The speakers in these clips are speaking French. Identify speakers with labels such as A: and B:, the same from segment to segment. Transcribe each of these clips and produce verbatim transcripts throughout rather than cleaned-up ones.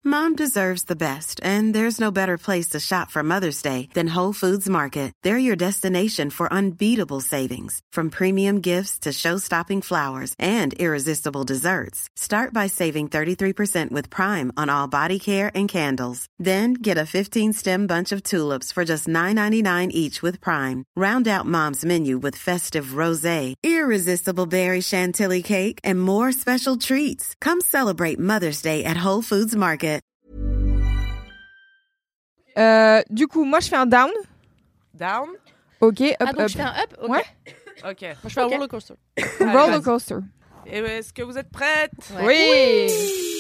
A: Mom deserves the best, and there's no better place to shop for Mother's Day than Whole Foods Market. They're your destination for unbeatable savings, from premium gifts to show-stopping flowers and irresistible desserts. Start by saving thirty-three percent with Prime on all body care and candles. Then get a fifteen-stem bunch of tulips for just nine ninety-nine each with Prime. Round out Mom's menu with festive rosé, irresistible berry chantilly cake, and more special treats. Come celebrate Mother's Day at Whole Foods Market.
B: Euh, du coup, moi je fais un down.
C: Down.
B: Ok, up,
D: Ah, donc
B: up.
D: je fais un up. Ok.
B: Ouais.
C: Ok.
E: Moi, je fais
D: Ok.
E: un roller coaster.
B: Roller coaster.
C: Et est-ce que vous êtes prêtes?
D: Ouais.
B: Oui.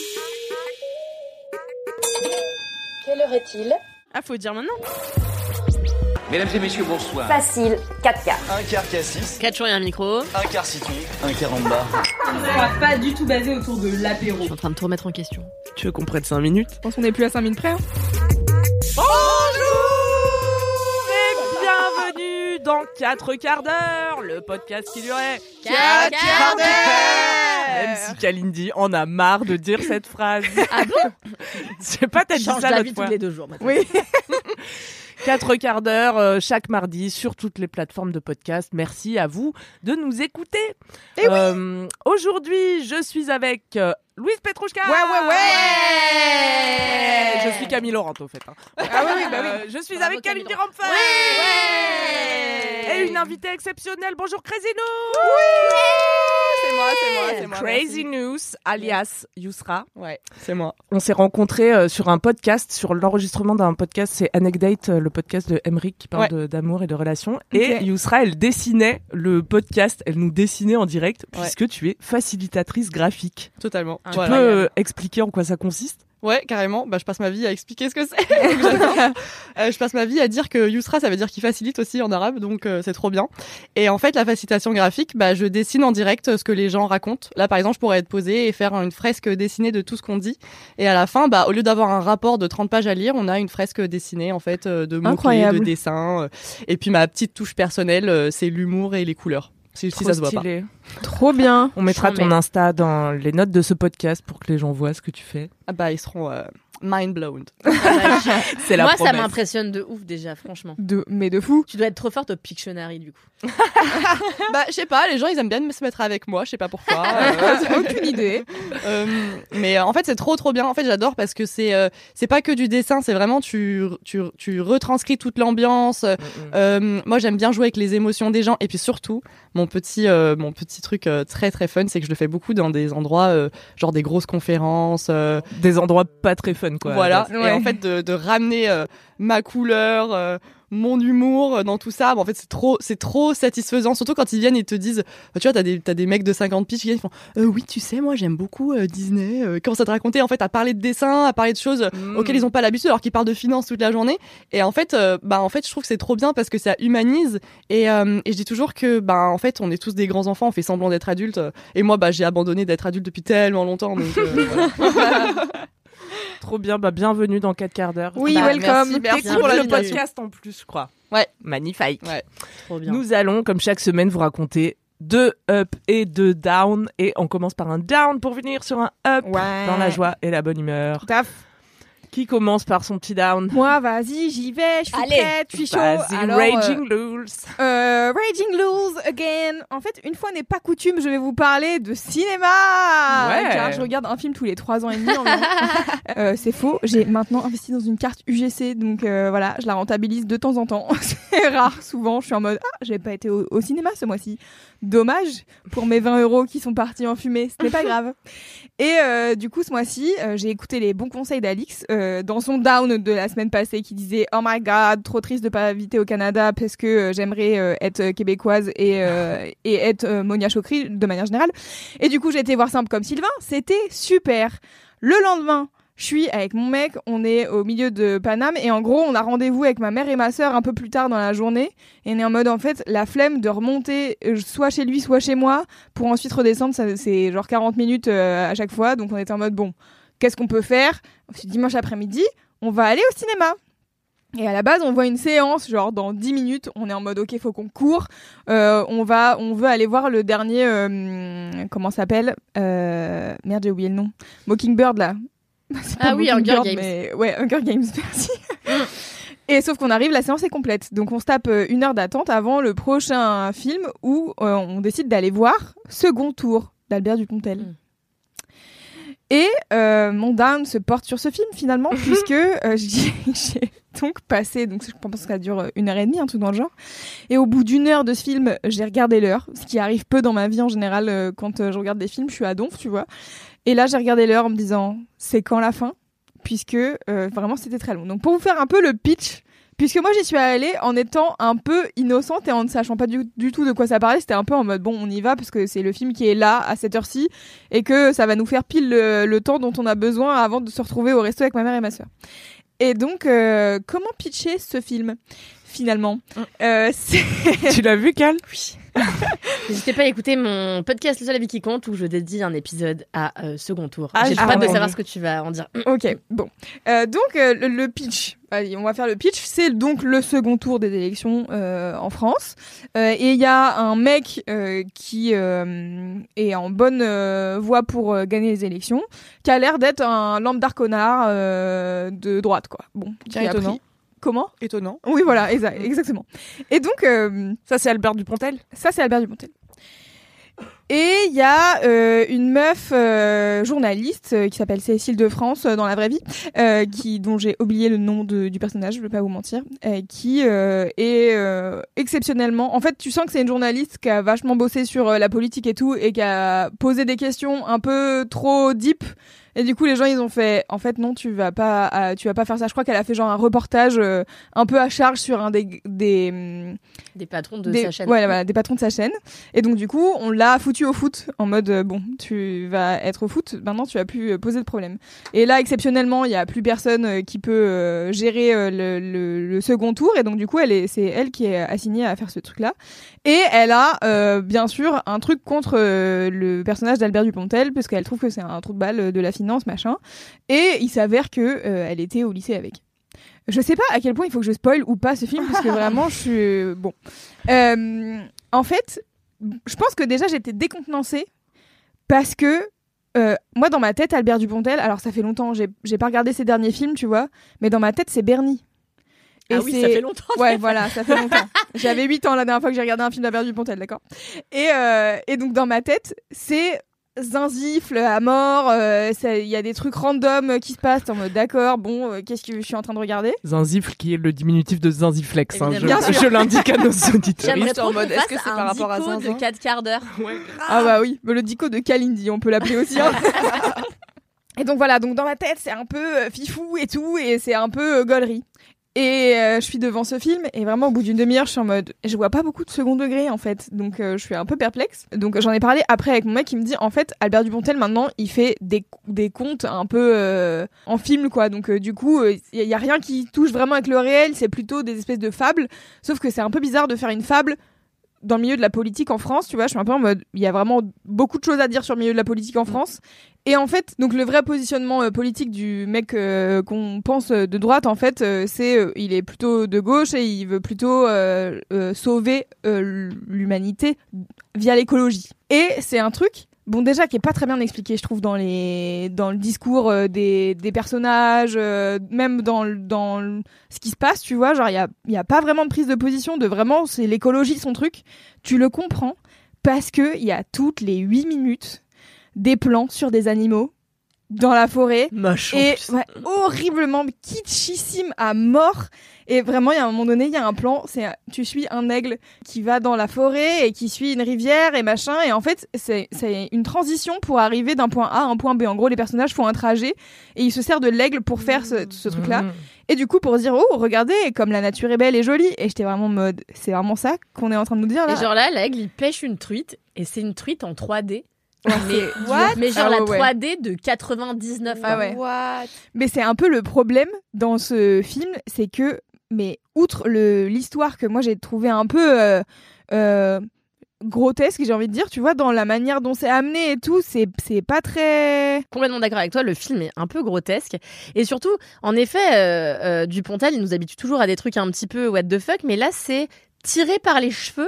F: Quelle heure est-il?
E: Ah, faut dire maintenant.
G: Mesdames et messieurs, bonsoir.
F: Facile, quatre quarts.
G: Un quart cassis,
D: quatre jours et un micro.
G: un quart citron, un quart en bas.
H: Ça va pas du tout basé autour de l'apéro.
D: Je suis en train de tout remettre en question.
C: Tu veux qu'on prenne cinq minutes?
B: Je pense qu'on est plus à cinq minutes près. Hein.
C: Bonjour et bienvenue dans quatre quarts d'heure, le podcast qui durait
D: quatre quarts d'heure.
C: Même si Kalindi en a marre de dire cette phrase.
D: Ah bon?
C: Je sais pas, t'as dit
D: Change
C: ça
D: la
C: l'autre
D: vie
C: fois.
D: tous les deux jours maintenant.
C: Oui. Quatre quarts d'heure euh, chaque mardi sur toutes les plateformes de podcast. Merci à vous de nous écouter.
B: Eh
C: euh, oui. Aujourd'hui, je suis avec euh, Louise Petrouchka.
B: Ouais, ouais, ouais.
C: Je suis Camille Laurent, au fait. Hein.
B: Ah oui, oui, bah oui.
C: Euh, je suis
D: Bravo,
C: avec
D: Camille
C: Kalindi
D: Laurent.
C: Ramphel.
D: Ouais.
C: Et une invitée exceptionnelle. Bonjour Crazy News.
E: C'est moi, c'est moi, c'est moi.
C: Crazy
E: merci.
C: News, alias Yousra.
E: Ouais, c'est moi.
C: On s'est rencontrés euh, sur un podcast, sur l'enregistrement d'un podcast, c'est Anecdate, euh, le podcast de Emric qui parle
E: Ouais.
C: de- d'amour et de relations.
B: Ok.
C: Et Yousra, elle dessinait le podcast, elle nous dessinait en direct,
E: Ouais.
C: puisque tu es facilitatrice graphique.
E: Totalement.
C: Tu
E: Voilà.
C: peux euh, expliquer en quoi ça consiste?
E: Ouais, carrément. Bah, je passe ma vie à expliquer ce que c'est. J'adore. euh, je passe ma vie à dire que Yousra, ça veut dire qu'il facilite aussi en arabe, donc euh, c'est trop bien. Et en fait, la facilitation graphique, bah, je dessine en direct ce que les gens racontent. Là, par exemple, je pourrais être posée et faire une fresque dessinée de tout ce qu'on dit. Et à la fin, bah, au lieu d'avoir un rapport de trente pages à lire, on a une fresque dessinée, en fait, euh, de mots-clés,
B: Incroyable.
E: de dessins. euh. Et puis, ma petite touche personnelle, euh, c'est l'humour et les couleurs. Si, si
C: Trop
E: ça se voit pas.
C: stylé.
B: Trop bien.
C: On mettra
D: Chambé.
C: ton Insta dans les notes de ce podcast pour que les gens voient ce que tu fais.
E: Ah bah, ils seront euh, mind blown.
C: C'est la
D: Moi, ça
C: promesse.
D: m'impressionne de ouf déjà, franchement.
B: De, mais de fou.
D: Tu dois être trop forte au Pictionary du coup.
E: Bah, je sais pas, les gens ils aiment bien se mettre avec moi, je sais pas pourquoi. Euh,
B: Aucune idée.
E: euh, mais euh, en fait, c'est trop trop bien. En fait, j'adore parce que c'est euh, c'est pas que du dessin, c'est vraiment tu tu tu retranscris toute l'ambiance.
C: Mm, mm.
E: Euh, moi, j'aime bien jouer avec les émotions des gens et puis surtout, mon petit euh, mon petit truc euh, très très fun, c'est que je le fais beaucoup dans des endroits euh, genre des grosses conférences. euh,
C: Des endroits pas très fun, quoi.
E: voilà.
B: Ouais.
E: Et en fait, de, de ramener euh, ma couleur, euh, mon humour euh, dans tout ça, bah, en fait, c'est trop, c'est trop satisfaisant. Surtout quand ils viennent, ils te disent, euh, tu vois, t'as des, t'as des mecs de cinquante piges qui viennent, ils font, euh, oui, tu sais, moi, j'aime beaucoup euh, Disney. Euh, commence à te raconter, en fait, à parler de dessin, à parler de choses
C: Mm.
E: auxquelles ils ont pas l'habitude, alors qu'ils parlent de finance toute la journée. Et en fait, euh, bah, en fait, je trouve que c'est trop bien parce que ça humanise. Et, euh, et je dis toujours que, bah, en fait, on est tous des grands enfants, on fait semblant d'être adultes. Et moi, bah, j'ai abandonné d'être adulte depuis tellement longtemps. Donc, euh, voilà.
C: Trop bien, bah bienvenue dans quatre quarts d'heure.
B: Oui,
E: Bah,
B: welcome.
E: merci, merci
C: T'écoutes
E: pour
C: le
E: l'invitation.
C: podcast en plus, je crois.
E: Ouais.
C: Magnifique.
E: Ouais.
D: Trop bien.
C: Nous allons, comme chaque semaine, vous raconter deux up et deux down. Et on commence par un down pour venir sur un up
B: Ouais.
C: dans la joie et la bonne humeur.
B: Taf.
C: Qui commence par son petit down?
B: Moi, vas-y, j'y vais, je suis
D: Allez.
B: prête, je suis chaud.
C: Vas-y,
B: Alors,
C: Raging Lulz.
B: euh, euh, Raging Lulz again. En fait, une fois n'est pas coutume, je vais vous parler de cinéma.
C: Ouais.
B: Car je regarde un film tous les trois ans et demi environ. euh, c'est faux. J'ai maintenant investi dans une carte U G C, donc euh, voilà, je la rentabilise de temps en temps. C'est rare. Souvent, je suis en mode ah, j'ai pas été au, au cinéma ce mois-ci. Dommage pour mes vingt euros qui sont partis en fumée. Ce n'est pas grave. Et euh, du coup, ce mois-ci, euh, j'ai écouté les bons conseils d'Alix euh, dans son down de la semaine passée qui disait oh my god, trop triste de pas habiter au Canada parce que euh, j'aimerais euh, être québécoise et euh, et être euh, Monia Chokri de manière générale. Et du coup, j'ai été voir Simple comme Sylvain. C'était super. Le lendemain, je suis avec mon mec, on est au milieu de Paname et en gros, on a rendez-vous avec ma mère et ma sœur un peu plus tard dans la journée et on est en mode en fait la flemme de remonter euh, soit chez lui, soit chez moi pour ensuite redescendre, ça, c'est genre quarante minutes euh, à chaque fois, donc on était en mode bon, qu'est-ce qu'on peut faire? Dimanche après-midi, on va aller au cinéma. Et à la base, on voit une séance, genre dans dix minutes, on est en mode ok, faut qu'on court. Euh, on va, on veut aller voir le dernier, euh, comment ça s'appelle euh, Merde, j'ai oublié le nom. Mockingbird là. C'est
D: Ah
B: pas
D: oui,
B: Mockingbird,
D: Hunger Games.
B: Mais... Ouais, Hunger Games, merci. Et sauf qu'on arrive, la séance est complète. Donc on se tape euh, une heure d'attente avant le prochain film où euh, on décide d'aller voir Second Tour d'Albert Dupontel. Mm. Et euh, mon down se porte sur ce film finalement, puisque euh, j'ai, j'ai donc passé, donc je pense que ça dure une heure et demie, un truc dans le genre. Et au bout d'une heure de ce film, j'ai regardé l'heure, ce qui arrive peu dans ma vie en général euh, quand euh, je regarde des films, je suis à donf, tu vois. Et là, j'ai regardé l'heure en me disant, c'est quand la fin ? Puisque euh, vraiment c'était très long. Donc pour vous faire un peu le pitch, puisque moi j'y suis allée en étant un peu innocente et en ne sachant pas du, du tout de quoi ça parlait, c'était un peu en mode bon on y va parce que c'est le film qui est là à cette heure-ci et que ça va nous faire pile le, le temps dont on a besoin avant de se retrouver au resto avec ma mère et ma sœur. Et donc euh, comment pitcher ce film finalement euh, c'est...
C: Tu l'as vu, Cal ?
D: Oui. N'hésitez pas à écouter mon podcast Le seul avis qui compte où je dédie un épisode à euh, Second Tour.
B: Ah,
D: J'ai
B: ah,
D: hâte de
B: bon.
D: savoir ce que tu vas en dire.
B: Ok, bon. Euh, donc, euh, le, le pitch. Allez, on va faire le pitch. C'est donc le second tour des élections euh, en France. Euh, et il y a un mec euh, qui euh, est en bonne euh, voie pour euh, gagner les élections, qui a l'air d'être un lambda connard euh, de droite, quoi. Bon, qui a
E: étonnant.
B: pris... Comment ?
E: Étonnant.
B: Oui, voilà, exa- exactement. Et donc... Euh,
C: Ça, c'est Albert Dupontel ?
B: Ça, c'est Albert Dupontel. Et il y a euh, une meuf euh, journaliste euh, qui s'appelle Cécile de France euh, dans la vraie vie, euh, qui dont j'ai oublié le nom de, du personnage, je vais pas vous mentir, euh, qui euh, est euh, exceptionnellement. En fait, tu sens que c'est une journaliste qui a vachement bossé sur euh, la politique et tout, et qui a posé des questions un peu trop deep. Et du coup, les gens, ils ont fait, en fait, non, tu vas pas, euh, tu vas pas faire ça. Je crois qu'elle a fait genre un reportage euh, un peu à charge sur un des des
D: Des patrons de
B: des,
D: sa chaîne.
B: Ouais, voilà, des patrons de sa chaîne. Et donc, du coup, on l'a foutu au foot, en mode, euh, bon, tu vas être au foot, maintenant, tu vas plus euh, poser de problème. Et là, exceptionnellement, il y a plus personne euh, qui peut euh, gérer euh, le, le, le second tour. Et donc, du coup, elle est, c'est elle qui est assignée à faire ce truc-là. Et elle a, euh, bien sûr, un truc contre euh, le personnage d'Albert Dupontel, parce qu'elle trouve que c'est un trou de balle de la finance, machin. Et il s'avère que euh, elle était au lycée avec. Je sais pas à quel point il faut que je spoil ou pas ce film, parce que vraiment, je suis... Bon. Euh, en fait, je pense que déjà, j'étais décontenancée, parce que euh, moi, dans ma tête, Albert Dupontel, alors ça fait longtemps, j'ai, j'ai pas regardé ses derniers films, tu vois, mais dans ma tête, c'est Bernie.
D: Et ah oui, c'est... ça fait longtemps.
B: Ouais, voilà, ça fait longtemps. J'avais huit ans la dernière fois que j'ai regardé un film d'Albert Dupontel, d'accord. Et, euh, et donc, dans ma tête, c'est zinzifle à mort, il euh, y a des trucs random qui se passent en mode d'accord, bon, euh, qu'est-ce que je suis en train de regarder ?
C: Zinzifle qui est le diminutif de zinziflex, hein,
B: Bien
C: je,
B: sûr.
C: je l'indique à nos auditeurs.
D: J'aimerais trop
E: en mode,
D: qu'on
E: est-ce
D: fasse
E: que c'est
D: un
E: par rapport à
D: dico
E: Zinzin
D: de quatre quarts d'heure.
C: Ouais.
B: Ah bah oui, mais le dico de Kalindi, on peut l'appeler aussi. Hein. Et donc voilà, donc dans ma tête, c'est un peu euh, fifou et tout, et c'est un peu euh, gaulerie. Et euh, je suis devant ce film, et vraiment au bout d'une demi-heure, je suis en mode, je vois pas beaucoup de second degré en fait, donc euh, je suis un peu perplexe. Donc j'en ai parlé après avec mon mec qui me dit, en fait, Albert Dupontel maintenant, il fait des des contes un peu euh, en film quoi. Donc euh, du coup, il euh, y a rien qui touche vraiment avec le réel, c'est plutôt des espèces de fables. Sauf que c'est un peu bizarre de faire une fable dans le milieu de la politique en France, tu vois. Je suis un peu en mode, il y a vraiment beaucoup de choses à dire sur le milieu de la politique en France. Et en fait, donc le vrai positionnement euh, politique du mec euh, qu'on pense euh, de droite, en fait, euh, c'est euh, il est plutôt de gauche et il veut plutôt euh, euh, sauver euh, l'humanité via l'écologie. Et c'est un truc, bon déjà qui est pas très bien expliqué, je trouve, dans les dans le discours euh, des des personnages, euh, même dans dans le, ce qui se passe, tu vois, genre il y a il y a pas vraiment de prise de position, de vraiment c'est l'écologie son truc. Tu le comprends parce que il y a toutes les huit minutes des plans sur des animaux dans la forêt.
D: Moche.
B: Et ouais, horriblement kitschissime à mort. Et vraiment, il y a un moment donné, il y a un plan, c'est tu suis un aigle qui va dans la forêt et qui suit une rivière et machin. Et en fait, c'est, c'est une transition pour arriver d'un point A à un point B. En gros, les personnages font un trajet et ils se servent de l'aigle pour faire ce, ce truc-là. Mmh. Et du coup, pour dire, oh, regardez, comme la nature est belle et jolie. Et j'étais vraiment en mode, c'est vraiment ça qu'on est en train de nous dire là.
D: Et genre là, l'aigle, il pêche une truite et c'est une truite en trois D.
B: Ouais,
D: mais,
B: What
D: mais genre
B: ah,
D: la
B: ouais.
D: trois D de quatre-vingt-dix-neuf.
B: Ah ouais.
E: What?
B: Mais c'est un peu le problème dans ce film, c'est que, mais outre le, l'histoire que moi j'ai trouvé un peu euh, euh, grotesque, j'ai envie de dire, tu vois, dans la manière dont c'est amené et tout, c'est, c'est pas très...
D: Complètement d'accord avec toi, le film est un peu grotesque. Et surtout, en effet, euh, euh, Dupontel, il nous habitue toujours à des trucs un petit peu what the fuck, mais là, c'est tiré par les cheveux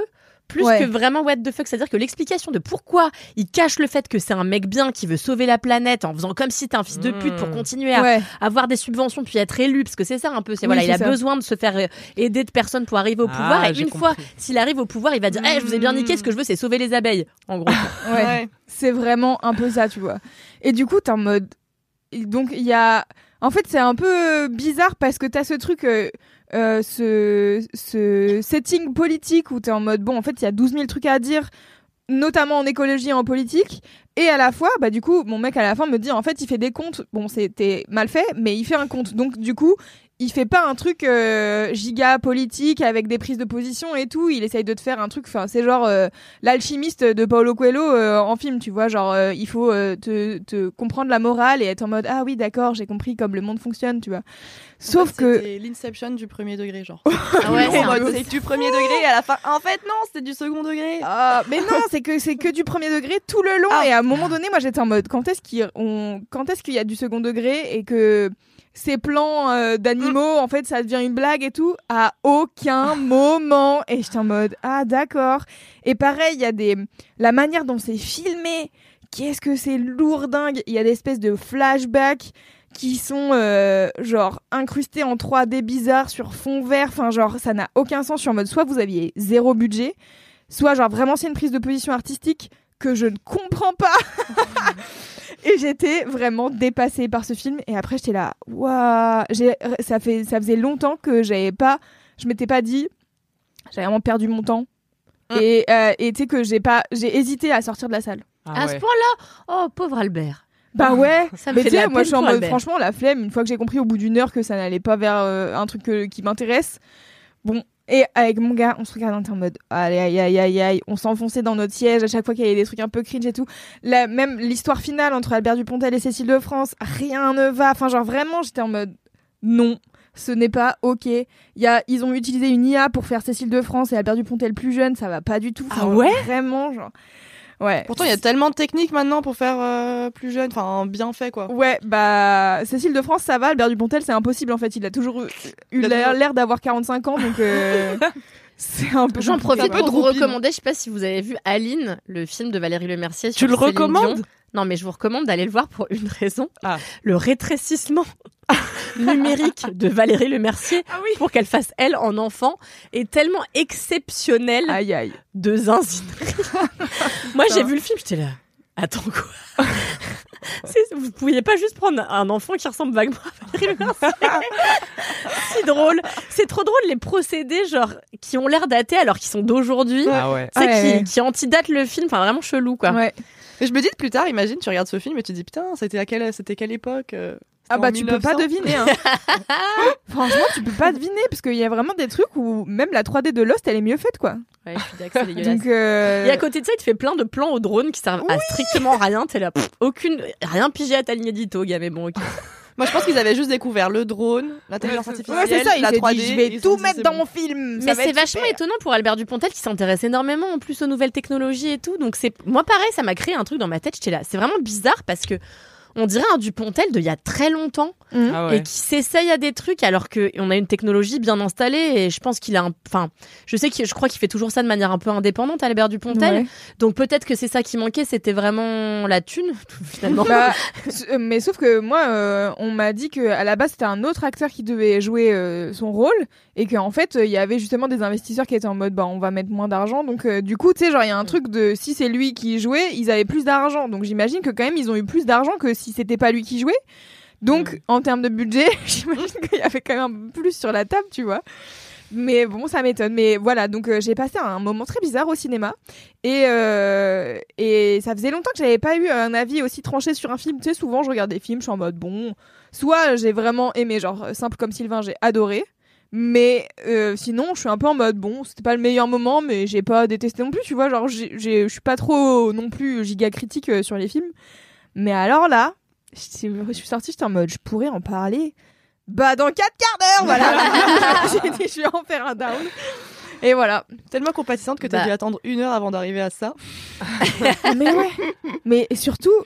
D: plus
B: Ouais.
D: que vraiment what the fuck. C'est-à-dire que l'explication de pourquoi il cache le fait que c'est un mec bien qui veut sauver la planète en faisant comme si t'es un fils de pute pour continuer à
B: Ouais.
D: avoir des subventions puis être élu, parce que c'est ça un peu. C'est
B: Oui,
D: voilà,
B: c'est
D: il a
B: ça.
D: besoin de se faire euh, aider de personnes pour arriver au
C: Ah,
D: pouvoir. Et
C: j'ai
D: une fois,
C: compris.
D: s'il arrive au pouvoir, il va dire, eh, je vous ai bien niqué. Ce que je veux, c'est sauver les abeilles. En gros.
B: Ouais.
E: Ouais.
B: C'est vraiment un peu ça, tu vois. Et du coup, t'es en mode. Donc, il y a. En fait, c'est un peu bizarre parce que t'as ce truc, euh, euh, ce, ce setting politique où t'es en mode, bon, en fait, il y a douze mille trucs à dire, notamment en écologie et en politique. Et à la fois, bah, du coup, mon mec, à la fin, me dit, en fait, il fait des comptes. Bon, c'était mal fait, mais il fait un compte. Donc, du coup, il fait pas un truc euh, giga politique avec des prises de position et tout. Il essaye de te faire un truc, enfin, c'est genre euh, l'alchimiste de Paulo Coelho euh, en film, tu vois. Genre, euh, il faut euh, te, te comprendre la morale et être en mode, ah oui, d'accord, j'ai compris comme le monde fonctionne, tu vois. Sauf
E: En fait,
B: que.
E: c'était l'inception du premier degré, genre.
D: Ah ouais,
E: En
D: c'est un
E: mode,
D: peu-
E: c'est du premier degré et à la fin, en fait, non, c'était du second degré.
B: Ah, mais non, c'est que c'est que du premier degré tout le long.
E: Ah.
B: Et à un moment donné, moi, j'étais en mode, quand est-ce qu'il on... quand est-ce qu'il y a du second degré et que ces plans euh, d'animaux, en fait, ça devient une blague et tout, à aucun moment. Et j'étais en mode, ah d'accord. Et pareil, il y a des la manière dont c'est filmé. Qu'est-ce que c'est lourdingue. Il y a des espèces de flashbacks qui sont euh, genre incrustés en trois D bizarres sur fond vert. Enfin, genre, ça n'a aucun sens. Je suis en mode, soit vous aviez zéro budget, soit genre vraiment c'est une prise de position artistique que je ne comprends pas. Et j'étais vraiment dépassée par ce film. Et après, j'étais là, waouh, j'ai, ça fait, ça faisait longtemps que j'avais pas, je m'étais pas dit, j'avais vraiment perdu mon temps.
E: Mm.
B: Et euh, et tu sais que j'ai pas, j'ai hésité à sortir de la salle.
C: Ah
D: à
C: ouais.
D: ce point-là, oh pauvre Albert.
B: Bah ouais.
D: Ça me
B: Mais
D: fait
B: tu
D: de
B: sais,
D: la
B: moi
D: peine
B: je suis en
D: pour
B: mode,
D: Albert.
B: franchement, la flemme. Une fois que j'ai compris au bout d'une heure que ça n'allait pas vers euh, un truc que- qui m'intéresse. Bon. Et avec mon gars, on se regardait, on était en mode, allez, aïe, aïe, aïe, aïe, on s'enfonçait dans notre siège à chaque fois qu'il y avait des trucs un peu cringe et tout. La, même l'histoire finale entre Albert Dupontel et Cécile de France, rien ne va. Enfin, genre vraiment, j'étais en mode, non, ce n'est pas ok. Il y a, ils ont utilisé une I A pour faire Cécile de France et Albert Dupontel plus jeune, ça va pas du tout. Enfin,
C: Ah ouais
B: vraiment, genre, ouais.
E: Pourtant, il y a tellement de techniques maintenant pour faire euh, plus jeune, enfin, bien fait, quoi.
B: Ouais, bah Cécile de France, ça va. Albert Dupontel, c'est impossible en fait. Il a toujours eu, eu
E: Il a
B: l'air,
E: toujours-
B: l'air d'avoir quarante-cinq ans, donc euh, c'est un peu.
D: J'en
B: compliqué.
D: profite
E: un peu
D: pour vous
E: droupine.
D: recommander, je sais pas si vous avez vu Aline, le film de Valérie Lemercier.
C: Tu
D: sur
C: le
D: Céline
C: recommandes
D: Dion. Non, mais je vous recommande d'aller le voir pour une raison.
C: Ah.
D: Le rétrécissement numérique de Valérie Lemercier pour qu'elle fasse elle en enfant est tellement exceptionnel
B: Aïe aïe.
D: de zinzinerie. Moi, j'ai vu le film, j'étais là. Attends quoi C'est- Vous pouviez pas juste prendre un enfant qui ressemble vaguement à Valérie Lemercier. Si drôle. C'est trop drôle les procédés genre qui ont l'air datés alors qu'ils sont d'aujourd'hui.
C: Ah ouais.
D: Tu sais,
B: Ouais,
D: qui,
B: ouais.
D: qui antidatent le film, enfin vraiment chelou quoi.
B: Ouais.
E: Et je me dis plus tard, imagine, tu regardes ce film et tu te dis, putain, c'était à quelle, c'était quelle époque euh,
B: Ah
E: c'était
B: bah
E: en
B: tu peux pas
E: mille neuf cents.
B: deviner. Hein. Franchement, tu peux pas deviner parce qu'il y a vraiment des trucs où même la trois D de Lost, elle est mieux faite quoi.
D: Ouais, je suis d'accord, c'est dégueulasse.
B: Donc. euh,
D: Et à côté de ça, il te fait plein de plans au drone qui servent à strictement rien. T'es là, pff, aucune, rien pigé à ta ligne édito, gars, mais bon, ok.
E: Moi, je pense qu'ils avaient juste découvert le drone, l'intelligence
B: Ouais,
E: artificielle,
B: c'est ça. Il
E: la
B: s'est
E: trois D.
B: dit, je vais
E: ils se
B: tout
E: sont dit,
B: mettre
E: c'est
B: dans
E: bon.
B: mon film.
D: Mais
B: ça va
D: c'est
B: être
D: vachement
B: super.
D: étonnant pour Albert Dupontel qui s'intéresse énormément en plus aux nouvelles technologies et tout. Donc c'est, moi pareil, ça m'a créé un truc dans ma tête. J'étais là, c'est vraiment bizarre parce que on dirait un Dupontel d'il y a très longtemps
C: Ah ouais.
D: et qui s'essaye à des trucs alors que on a une technologie bien installée et je pense qu'il a un, enfin, je sais que je crois qu'il fait toujours ça de manière un peu indépendante, Albert Dupontel.
B: Ouais.
D: Donc peut-être que c'est ça qui manquait, c'était vraiment la thune finalement.
B: Bah, s- euh, mais sauf que moi, euh, on m'a dit que à la base c'était un autre acteur qui devait jouer euh, son rôle et qu'en fait euh, il y avait justement des investisseurs qui étaient en mode bah on va mettre moins d'argent donc euh, du coup tu sais genre il y a un truc de si c'est lui qui jouait ils avaient plus d'argent donc j'imagine que quand même ils ont eu plus d'argent que si c'était pas lui qui jouait donc
C: Mm.
B: en termes de budget j'imagine qu'il y avait quand même un peu plus sur la table tu vois. Mais bon, ça m'étonne. Mais voilà, donc euh, j'ai passé un moment très bizarre au cinéma. Et, euh, et ça faisait longtemps que j'avais pas eu un avis aussi tranché sur un film. Tu sais, souvent, je regarde des films, je suis en mode, bon, soit j'ai vraiment aimé, genre, Simple comme Sylvain, j'ai adoré. Mais euh, sinon, je suis un peu en mode, bon, c'était pas le meilleur moment, mais j'ai pas détesté non plus, tu vois. Genre, j'ai- j'ai- je suis pas trop non plus giga critique euh, sur les films. Mais alors là, je je suis sortie, j'étais en mode, je pourrais en parler. Bah, dans quatre quarts d'heure, voilà. J'ai dit, je vais en faire un down. Et voilà.
E: Tellement compatissante que t'as
D: Bah.
E: dû attendre une heure avant d'arriver à ça.
B: Mais ouais. Mais surtout,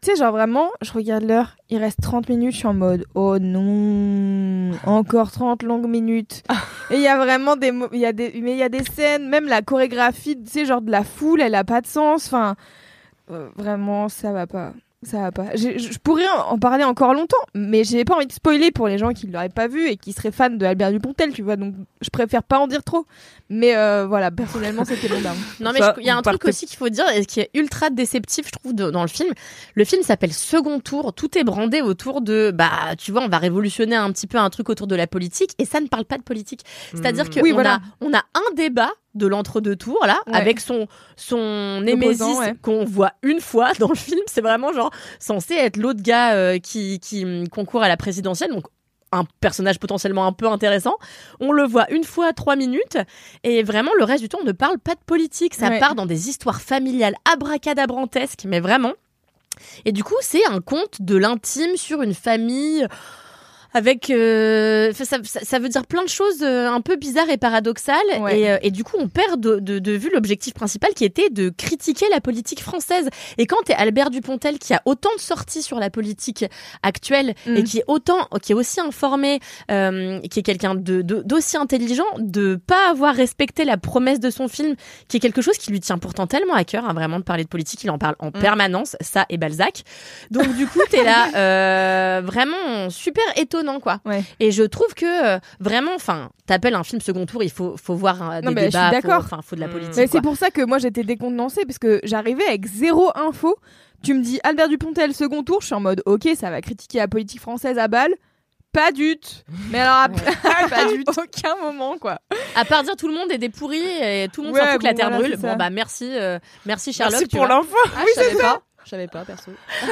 B: tu sais, genre vraiment, je regarde l'heure, il reste trente minutes, je suis en mode oh non, encore trente longues minutes. Et il y a vraiment des, mo- il y a des, mais il y a des scènes, même la chorégraphie, tu sais, genre de la foule, elle a pas de sens. Enfin, euh, vraiment, ça va pas. Ça va pas. Je, je pourrais en parler encore longtemps, mais j'ai pas envie de spoiler pour les gens qui l'auraient pas vu et qui seraient fans de Albert Dupontel, tu vois. Donc, je préfère pas en dire trop. Mais euh, voilà, personnellement, c'était mon down.
D: Non, mais il y a un truc aussi qu'il faut dire et qui est ultra déceptif, je trouve, de, dans le film. Le film s'appelle Second Tour. Tout est brandé autour de, bah, tu vois, on va révolutionner un petit peu un truc autour de la politique et ça ne parle pas de politique. C'est-à-dire qu'on
B: Oui,
D: a,
B: voilà.
D: on a un débat de l'entre-deux tours, là,
B: Ouais.
D: avec son, son némésis
B: Opposant, ouais.
D: qu'on voit une fois dans le film. C'est vraiment genre censé être l'autre gars euh, qui, qui hum, concourt à la présidentielle. Donc, un personnage potentiellement un peu intéressant. On le voit une fois, trois minutes. Et vraiment, le reste du temps, on ne parle pas de politique. Ça
B: Ouais.
D: part dans des histoires familiales abracadabrantesques, mais vraiment. Et du coup, c'est un conte de l'intime sur une famille avec... euh, ça, ça, ça veut dire plein de choses euh, un peu bizarres et paradoxales.
B: Ouais.
D: Et, euh, et du coup, on perd de, de, de vue l'objectif principal qui était de critiquer la politique française. Et quand t'es Albert Dupontel qui a autant de sorties sur la politique actuelle
B: Mm.
D: et qui est autant, qui est aussi informé, euh, qui est quelqu'un de, de, d'aussi intelligent, de pas avoir respecté la promesse de son film, qui est quelque chose qui lui tient pourtant tellement à cœur, hein, vraiment de parler de politique, il en parle en
E: Mm.
D: permanence, ça et Balzac. Donc du coup, t'es là, euh, vraiment super étonnant, quoi.
B: Ouais.
D: Et je trouve que euh, vraiment, enfin, t'appelles un film Second Tour, il faut, faut voir euh, des
B: Non, mais je suis
D: débats, faut,
B: d'accord.
D: enfin, faut de la
E: Mm.
D: politique.
B: Mais
D: quoi.
B: c'est pour ça que moi j'étais décontenancée parce que j'arrivais avec zéro info. Tu me dis Albert Dupontel second tour, je suis en mode ok, ça va critiquer la politique française à balle. Pas du tout. Mais alors après, pas du tout. Aucun moment quoi.
D: À part dire tout le monde est des pourris et tout le monde
B: Ouais,
D: s'en fout que la
B: bon,
D: terre
B: voilà,
D: brûle.
B: c'est ça.
D: Bon bah merci, euh, merci Sherlock.
C: Merci
D: tu
C: pour
D: vois.
C: l'info.
E: Ah, je savais pas. Je savais pas, perso.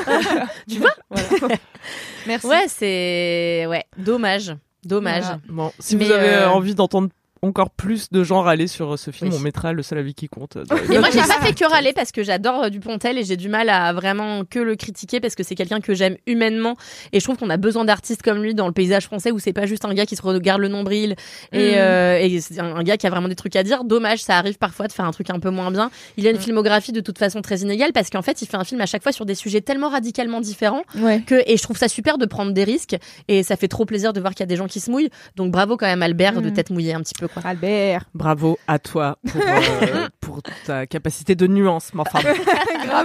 D: Tu vois.
E: Voilà. Merci.
D: Ouais, c'est ouais, dommage, dommage.
E: Voilà.
C: Bon, si
D: Mais,
C: vous avez
D: euh,
C: envie d'entendre encore plus de gens râler sur ce film,
D: Oui.
C: on mettra Le Seul avis qui compte. dans les
D: Et moi,
C: notes.
D: j'ai pas fait que râler parce que j'adore euh, Dupontel et j'ai du mal à vraiment que le critiquer parce que c'est quelqu'un que j'aime humainement et je trouve qu'on a besoin d'artistes comme lui dans le paysage français où c'est pas juste un gars qui se regarde le nombril et,
B: Mm.
D: euh, et c'est un, un gars qui a vraiment des trucs à dire. Dommage, ça arrive parfois de faire un truc un peu moins bien. Il a une
E: Mm.
D: filmographie de toute façon très inégale parce qu'en fait, il fait un film à chaque fois sur des sujets tellement radicalement différents
B: Ouais.
D: que et je trouve ça super de prendre des risques et ça fait trop plaisir de voir qu'il y a des gens qui se mouillent. Donc bravo quand même Albert de
B: Mm.
D: t'être mouillé un petit peu quoi.
B: Albert.
C: Bravo à toi pour, euh, pour ta capacité de nuance, ma femme.
B: Grave.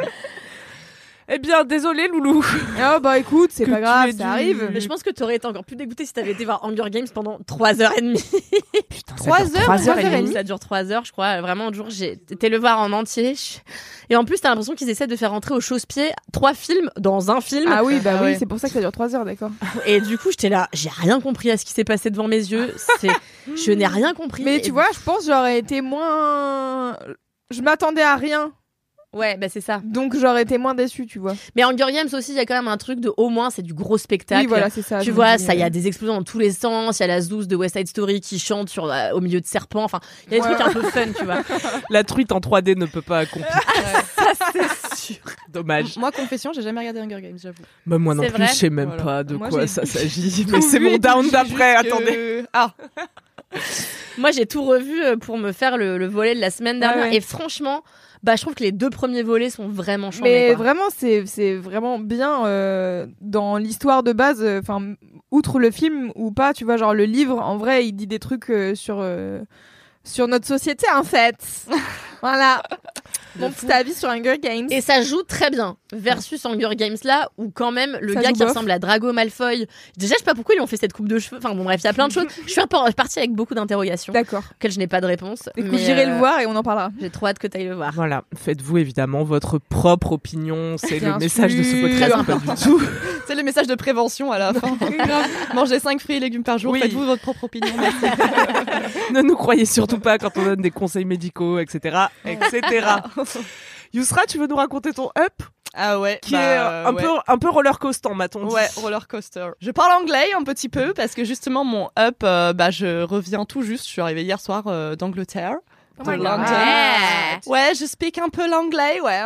C: Eh bien, désolé, Loulou.
B: Oh bah écoute, c'est
C: Que
B: pas
C: tu
B: grave,
C: aies
B: ça
C: dû-
B: arrive.
D: Mais je pense que t'aurais été encore plus dégoûté si t'avais été voir Hunger Games pendant trois heures et demie.
C: Putain,
B: Trois heures, trois heures et demie.
D: Ça dure trois heures, je crois. Vraiment, un jour, j'ai été le voir en entier. Je- Et en plus, t'as l'impression qu'ils essaient de faire rentrer au chausse-pied trois films dans un film.
B: Ah oui, bah
E: Ah
B: oui,
E: ouais.
B: c'est pour ça que ça dure trois heures, d'accord.
D: Et du coup, j'étais là, j'ai rien compris à ce qui s'est passé devant mes yeux. C'est, je n'ai rien compris.
B: Mais
D: Et-
B: tu vois, je pense que j'aurais été moins. Je m'attendais à rien,
D: Ouais, bah c'est ça.
B: donc j'aurais été moins déçue, tu vois.
D: Mais Hunger Games aussi, il y a quand même un truc de au moins, c'est du gros spectacle.
B: Oui, voilà, c'est ça.
D: Tu
B: je me
D: vois,
B: dis,
D: ça, il y a
B: euh,
D: des explosions dans tous les sens. Il y a la zouze de West Side Story qui chante sur, euh, au milieu de serpents. Enfin, il y a des
B: Ouais.
D: trucs un peu fun, tu vois.
C: La truite en trois D ne peut pas accomplir.
D: Ça, c'est sûr.
C: Dommage.
E: Moi, confession, j'ai jamais regardé Hunger Games, j'avoue.
C: Bah, moi non
D: C'est
C: plus,
D: vrai
C: je sais même
E: Voilà.
C: pas de
E: Moi,
C: quoi
E: j'ai-
C: ça s'agit.
E: Tout
C: Mais c'est
E: vu
C: mon
E: et
C: down
E: tout,
C: d'après,
E: juste que-
C: attendez.
E: Ah,
D: Moi, j'ai tout revu euh, pour me faire le, le volet de la semaine
B: Ah
D: dernière.
B: ouais.
D: Et franchement, bah, je trouve que les deux premiers volets sont vraiment chambés.
B: Mais
D: quoi.
B: vraiment, c'est c'est vraiment bien euh, dans l'histoire de base. Enfin, outre le film ou pas, tu vois, genre le livre, en vrai, il dit des trucs euh, sur euh, sur notre société, en fait. Voilà. Mon petit avis sur Hunger Games.
D: Et ça joue très bien versus Hunger Games là où quand même le
B: Ça
D: gars
B: joue
D: qui
B: bof.
D: ressemble à Drago Malfoy. Déjà, je sais pas pourquoi ils ont fait cette coupe de cheveux. Enfin bon, bref, il y a plein de choses. Je suis repar- partie avec beaucoup d'interrogations
B: D'accord.
D: auxquelles je n'ai pas de réponse.
B: Écoute,
D: mais,
B: j'irai
D: euh,
B: le voir et on en parlera.
D: J'ai trop hâte que tu ailles le voir.
C: Voilà, faites-vous évidemment votre propre opinion. C'est
B: Bien
C: le message de ce
B: sûr.
C: podcast, pas du tout.
E: c'est le message de prévention à la fin. Mangez cinq fruits et légumes par jour,
C: Oui.
E: faites-vous votre propre opinion. Merci.
C: Ne nous croyez surtout pas quand on donne des conseils médicaux, et cetera, et cetera. Yousra, tu veux nous raconter ton up
E: Ah ouais.
C: qui
E: bah,
C: est euh, un
E: ouais.
C: peu un peu roller coaster, m'a-t-on dit.
E: Ouais, roller coaster. Je parle anglais un petit peu parce que justement mon up, euh, bah je reviens tout juste. Je suis arrivée hier soir euh, d'Angleterre.
B: Oh
E: de
B: my God.
E: London.
D: Ouais.
E: Ouais, je speak un peu l'anglais, ouais.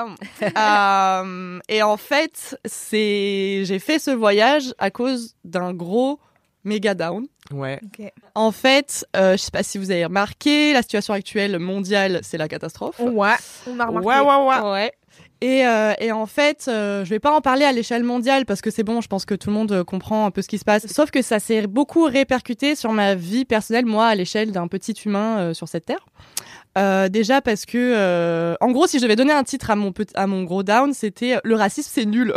E: euh, et en fait, c'est, j'ai fait ce voyage à cause d'un gros méga down.
C: Ouais.
E: En fait, euh, je sais pas si vous avez remarqué, la situation actuelle mondiale, c'est la catastrophe.
B: Ouais, on a remarqué.
C: Ouais, ouais, ouais.
E: Ouais. Et, euh, et en fait, euh, je vais pas en parler à l'échelle mondiale parce que c'est bon, je pense que tout le monde comprend un peu ce qui se passe. Sauf que ça s'est beaucoup répercuté sur ma vie personnelle, moi, à l'échelle d'un petit humain euh, sur cette terre. Euh, déjà parce que, euh, en gros, si je devais donner un titre à mon petit, à mon gros down, c'était euh, le racisme, c'est nul.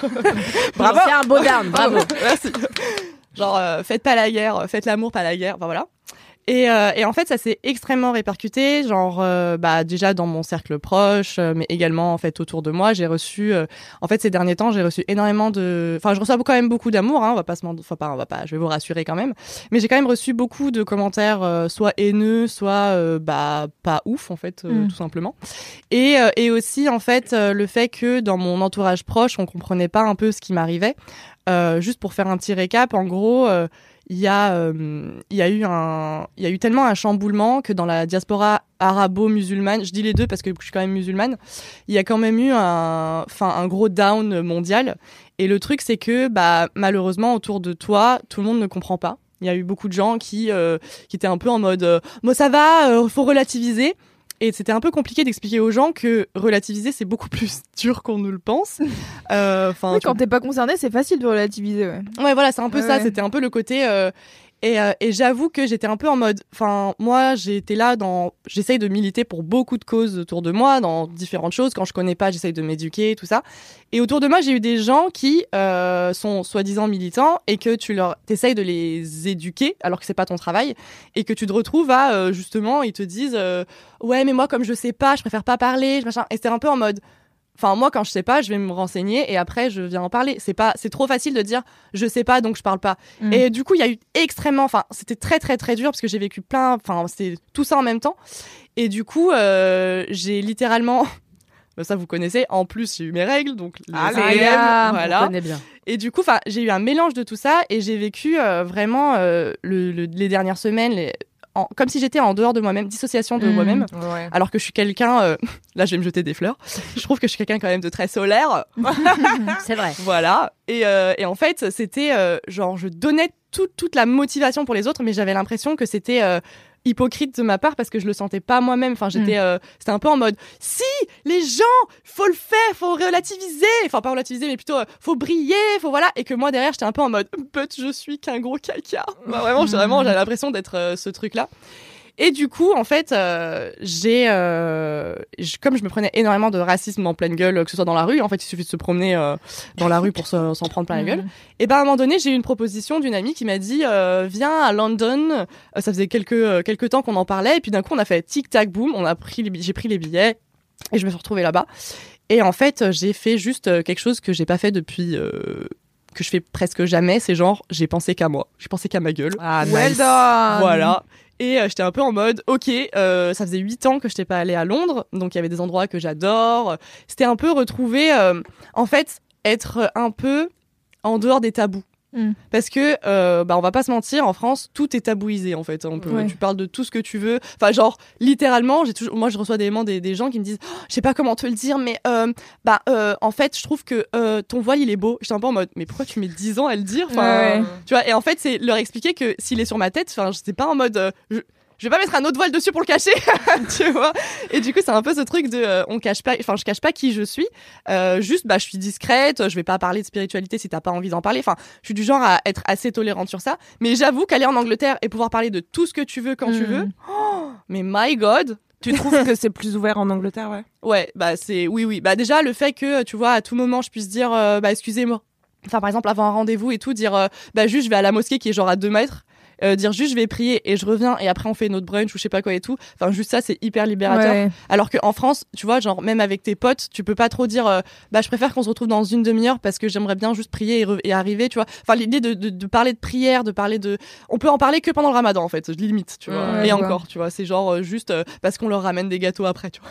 D: Bravo, c'est un beau down, bravo.
E: Merci. Genre, euh, faites pas la guerre, faites l'amour, pas la guerre. Enfin voilà. Et, euh, et en fait, ça s'est extrêmement répercuté, genre euh, bah déjà dans mon cercle proche, euh, mais également en fait autour de moi. J'ai reçu, euh, en fait, ces derniers temps, j'ai reçu énormément de, enfin, je reçois quand même beaucoup d'amour. Hein, on va pas se, enfin pas, on va pas, je vais vous rassurer quand même. Mais j'ai quand même reçu beaucoup de commentaires, euh, soit haineux, soit euh, bah pas ouf en fait, euh, mm. tout simplement. Et euh, et aussi en fait euh, le fait que dans mon entourage proche, on comprenait pas un peu ce qui m'arrivait. Euh, juste pour faire un petit récap, en gros. Euh, il y a euh, il y a eu un il y a eu tellement un chamboulement que dans la diaspora arabo-musulmane, je dis les deux parce que je suis quand même musulmane, il y a quand même eu un enfin un gros down mondial et le truc c'est que bah malheureusement autour de toi, tout le monde ne comprend pas. Il y a eu beaucoup de gens qui euh, qui étaient un peu en mode euh, moi ça va, euh, faut relativiser. Et c'était un peu compliqué d'expliquer aux gens que relativiser, c'est beaucoup plus dur qu'on ne le pense. Euh,
B: oui, quand tu... t'es pas concerné, c'est facile de relativiser. Ouais,
E: ouais voilà, c'est un peu
B: ouais,
E: ça.
B: Ouais.
E: C'était un peu le côté... Euh, et, euh, et j'avoue que j'étais un peu en mode... Enfin, moi, j'étais là dans... J'essaye de militer pour beaucoup de causes autour de moi, dans différentes choses. Quand je connais pas, j'essaye de m'éduquer, tout ça. Et autour de moi, j'ai eu des gens qui euh, sont soi-disant militants et que tu leur... T'essayes de les éduquer, alors que c'est pas ton travail. Et que tu te retrouves à, euh, justement, ils te disent... Euh, ouais, mais moi, comme je sais pas, je préfère pas parler, machin. Et c'était un peu en mode... Enfin, moi, quand je sais pas, je vais me renseigner et après, je viens en parler. C'est pas, c'est trop facile de dire, je sais pas, donc je parle pas. Mmh. Et du coup, il y a eu extrêmement, enfin, c'était très, très, très dur parce que j'ai vécu plein, enfin, c'était tout ça en même temps. Et du coup, euh, j'ai littéralement, ça vous connaissez, en plus, j'ai eu mes règles, donc les
D: Allez, ah, voilà. On connaît bien.
E: Et du coup, enfin, j'ai eu un mélange de tout ça et j'ai vécu euh, vraiment euh, le, le, les dernières semaines, les, En, comme si j'étais en dehors de moi-même, dissociation de mmh, moi-même, ouais. Alors que je suis quelqu'un, euh, là je vais me jeter des fleurs, je trouve que je suis quelqu'un quand même de très solaire.
D: C'est vrai.
E: Voilà, et, euh, et en fait c'était euh, genre je donnais tout, toute la motivation pour les autres, mais j'avais l'impression que c'était euh, hypocrite de ma part parce que je le sentais pas moi-même. Enfin, j'étais, euh, c'était un peu en mode si les gens, faut le faire, faut relativiser, enfin pas relativiser, mais plutôt euh, faut briller, faut voilà. Et que moi derrière, j'étais un peu en mode but, je suis qu'un gros caca. Bah, vraiment, j'ai vraiment, j'avais l'impression d'être euh, ce truc-là. Et du coup, en fait, euh, j'ai, euh, je, comme je me prenais énormément de racisme en pleine gueule, que ce soit dans la rue, en fait, il suffit de se promener euh, dans la rue pour se, s'en prendre plein la gueule. Et ben, à un moment donné, j'ai eu une proposition d'une amie qui m'a dit, euh, viens à London. Euh, ça faisait quelques euh, quelques temps qu'on en parlait, et puis d'un coup, on a fait tic tac boum, on a pris, les, j'ai pris les billets, et je me suis retrouvée là-bas. Et en fait, j'ai fait juste quelque chose que j'ai pas fait depuis. Euh, que je fais presque jamais, c'est genre, j'ai pensé qu'à moi, j'ai pensé qu'à ma gueule.
B: Ah, well nice. Done.
E: Voilà. Et euh, j'étais un peu en mode, ok, euh, ça faisait huit ans que je n'étais pas allée à Londres, donc il y avait des endroits que j'adore. C'était un peu retrouver, euh, en fait, être un peu en dehors des tabous. Mm. Parce que, euh, bah, on va pas se mentir, en France, tout est tabouisé, en fait. On peut, ouais. Tu parles de tout ce que tu veux. Enfin, genre, littéralement, j'ai toujours, moi, je reçois des, des, des gens qui me disent, oh, je sais pas comment te le dire, mais, euh, bah, euh, en fait, je trouve que, euh, ton voile, il est beau. J'étais un peu en mode, mais pourquoi tu mets dix ans à le dire? Enfin, ouais. Tu vois, et en fait, c'est leur expliquer que s'il est sur ma tête, enfin, j'étais pas en mode, euh, je, je vais pas mettre un autre voile dessus pour le cacher, tu vois. Et du coup, c'est un peu ce truc de, euh, on cache pas, enfin, je cache pas qui je suis. Euh, juste, bah, je suis discrète. Je vais pas parler de spiritualité si t'as pas envie d'en parler. Enfin, je suis du genre à être assez tolérante sur ça. Mais j'avoue qu'aller en Angleterre et pouvoir parler de tout ce que tu veux quand mmh. tu veux, oh, mais my God.
C: Tu trouves que c'est plus ouvert en Angleterre, ouais?
E: Ouais, bah c'est, oui, oui. Bah déjà, le fait que, tu vois, à tout moment, je puisse dire, euh, bah excusez-moi. Enfin, par exemple, avant un rendez-vous et tout, dire, euh, bah juste, je vais à la mosquée qui est genre à deux mètres. Euh, dire juste je vais prier et je reviens et après on fait notre brunch ou je sais pas quoi et tout, enfin juste ça c'est hyper libérateur, ouais. Alors qu'en France tu vois genre même avec tes potes tu peux pas trop dire euh, bah je préfère qu'on se retrouve dans une demi-heure parce que j'aimerais bien juste prier et, re- et arriver, tu vois, enfin l'idée de, de, de parler de prière, de parler de, on peut en parler que pendant le ramadan en fait, limite, tu vois, ouais, et encore vois. Tu vois c'est genre euh, juste euh, parce qu'on leur ramène des gâteaux après, tu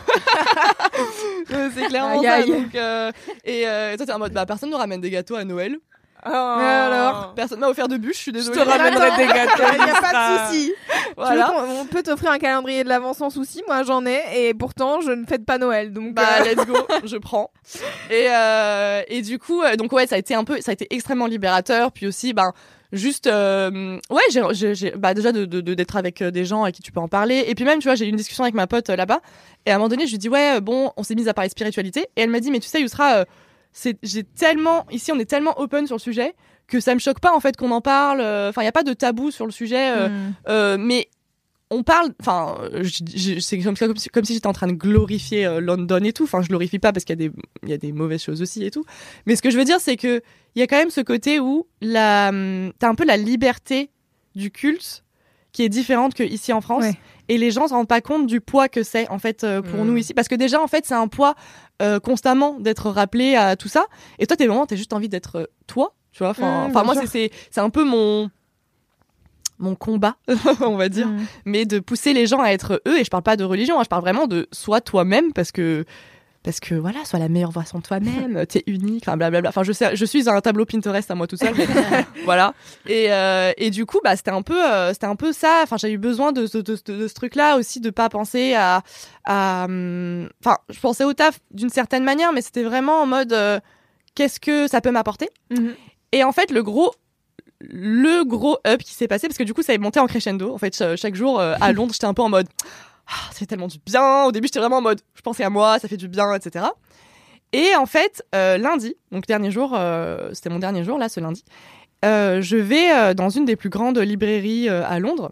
E: vois. C'est clairement aïe, ça aïe. Donc, euh, et euh, toi t'es en mode bah personne ne ramène des gâteaux à Noël.
B: Oh. Mais alors,
E: personne m'a offert de bûche, je suis désolée.
C: Je te ramènerai des gâteaux.
B: Il n'y a pas de souci.
E: Voilà.
B: On, on peut t'offrir un calendrier de l'avant sans souci, moi j'en ai, et pourtant je ne fête pas Noël, donc
E: bah
B: euh...
E: let's go, je prends. Et euh, et du coup, euh, donc ouais, ça a été un peu, ça a été extrêmement libérateur. Puis aussi, ben juste euh, ouais j'ai, j'ai, j'ai bah déjà de, de, de d'être avec des gens avec qui tu peux en parler, et puis même tu vois j'ai eu une discussion avec ma pote euh, là-bas, et à un moment donné je lui dis ouais bon on s'est mis à parler spiritualité, et elle m'a dit mais tu sais Yousra, euh, c'est j'ai tellement ici on est tellement open sur le sujet que ça me choque pas en fait qu'on en parle, enfin il y a pas de tabou sur le sujet, euh, mm. euh, mais on parle, enfin, c'est comme, comme, si, comme si j'étais en train de glorifier euh, London et tout. Enfin, je glorifie pas parce qu'il y a des, il y a des mauvaises choses aussi et tout. Mais ce que je veux dire, c'est que il y a quand même ce côté où la, t'as un peu la liberté du culte qui est différente que ici en France. Ouais. Et les gens se rendent pas compte du poids que c'est en fait euh, pour mmh. nous ici, parce que déjà en fait c'est un poids euh, constamment d'être rappelé à tout ça. Et toi, t'es vraiment, t'as juste envie d'être euh, toi, tu vois. Enfin, enfin mmh, moi c'est, c'est, c'est un peu mon mon combat, on va dire, mmh. mais de pousser les gens à être eux. Et je parle pas de religion, hein, je parle vraiment de sois toi-même, parce que parce que voilà, sois la meilleure version de toi-même, t'es unique, enfin blablabla. Enfin, je sais, je suis un tableau Pinterest à moi tout seul, mais voilà. Et euh, et du coup, bah c'était un peu, euh, c'était un peu ça. Enfin, j'ai eu besoin de de, de, de, de ce truc-là aussi, de pas penser à à. Enfin, je pensais au taf d'une certaine manière, mais c'était vraiment en mode euh, qu'est-ce que ça peut m'apporter. Mmh. Et en fait, le gros le gros up qui s'est passé, parce que du coup ça est monté en crescendo en fait, chaque jour euh, à Londres j'étais un peu en mode ah, ça fait tellement du bien. Au début j'étais vraiment en mode je pensais à moi, ça fait du bien, etc. Et en fait euh, lundi, donc dernier jour, euh, c'était mon dernier jour là ce lundi, euh, je vais euh, dans une des plus grandes librairies euh, à Londres.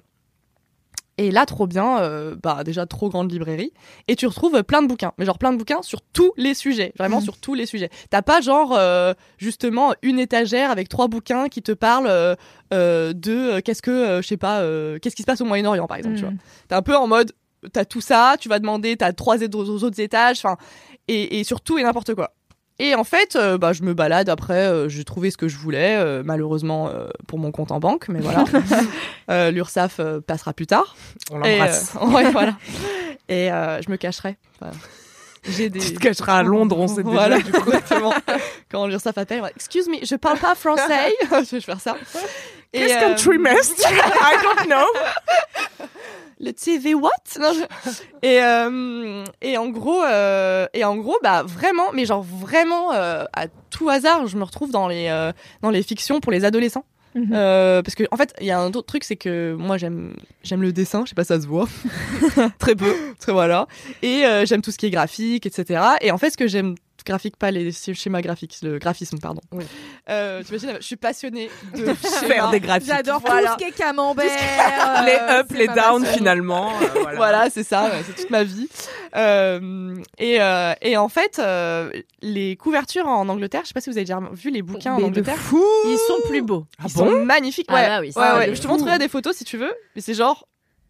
E: Et là, trop bien, euh, bah déjà trop grande librairie, et tu retrouves plein de bouquins, mais genre plein de bouquins sur tous les sujets, vraiment mmh. sur tous les sujets. T'as pas genre euh, justement une étagère avec trois bouquins qui te parlent euh, euh, de euh, qu'est-ce que euh, je sais pas, euh, qu'est-ce qui se passe au Moyen-Orient par exemple. Mmh. Tu vois, t'es un peu en mode t'as tout ça, tu vas demander, t'as trois autres étages, enfin et, et sur tout et n'importe quoi. Et en fait, euh, bah, je me balade après, euh, j'ai trouvé ce que je voulais, euh, malheureusement euh, pour mon compte en banque, mais voilà. euh, L'URSSAF euh, passera plus tard.
C: On l'embrasse.
E: Et, euh, ouais, voilà. Et euh, je me cacherai. Enfin,
C: j'ai des... Tu te cacheras à Londres, on sait déjà.
E: Voilà, du coup, exactement. Quand l'URSSAF appelle, ouais, excuse me, je parle pas français. Je vais faire ça.
C: Qu'est-ce qu'un euh... trimestre? I don't know.
E: Le T V what? Non, je... et euh, et en gros euh, et en gros bah vraiment, mais genre vraiment euh, à tout hasard je me retrouve dans les euh, dans les fictions pour les adolescents. Mm-hmm. Euh, parce que en fait il y a un autre truc, c'est que moi j'aime j'aime le dessin, je sais pas, ça se voit très peu, très voilà, et euh, j'aime tout ce qui est graphique, etc. Et en fait ce que j'aime graphique, pas les schémas graphiques, le graphisme, pardon. Oui. Euh, tu imagines, je suis passionnée de
C: faire des graphiques.
B: J'adore voilà. tout ce qui est camembert.
C: Euh, les up, les down, finalement. Euh, voilà,
E: voilà c'est ça, c'est toute ma vie. Euh, et, euh, et en fait, euh, les couvertures en Angleterre, je sais pas si vous avez déjà vu les bouquins mais en Angleterre.
D: Fou ils sont plus beaux.
E: Ils ah sont bon magnifiques. Ouais,
D: ah bah oui,
E: ouais, ouais. Je te montrerai des photos si tu veux, mais c'est genre.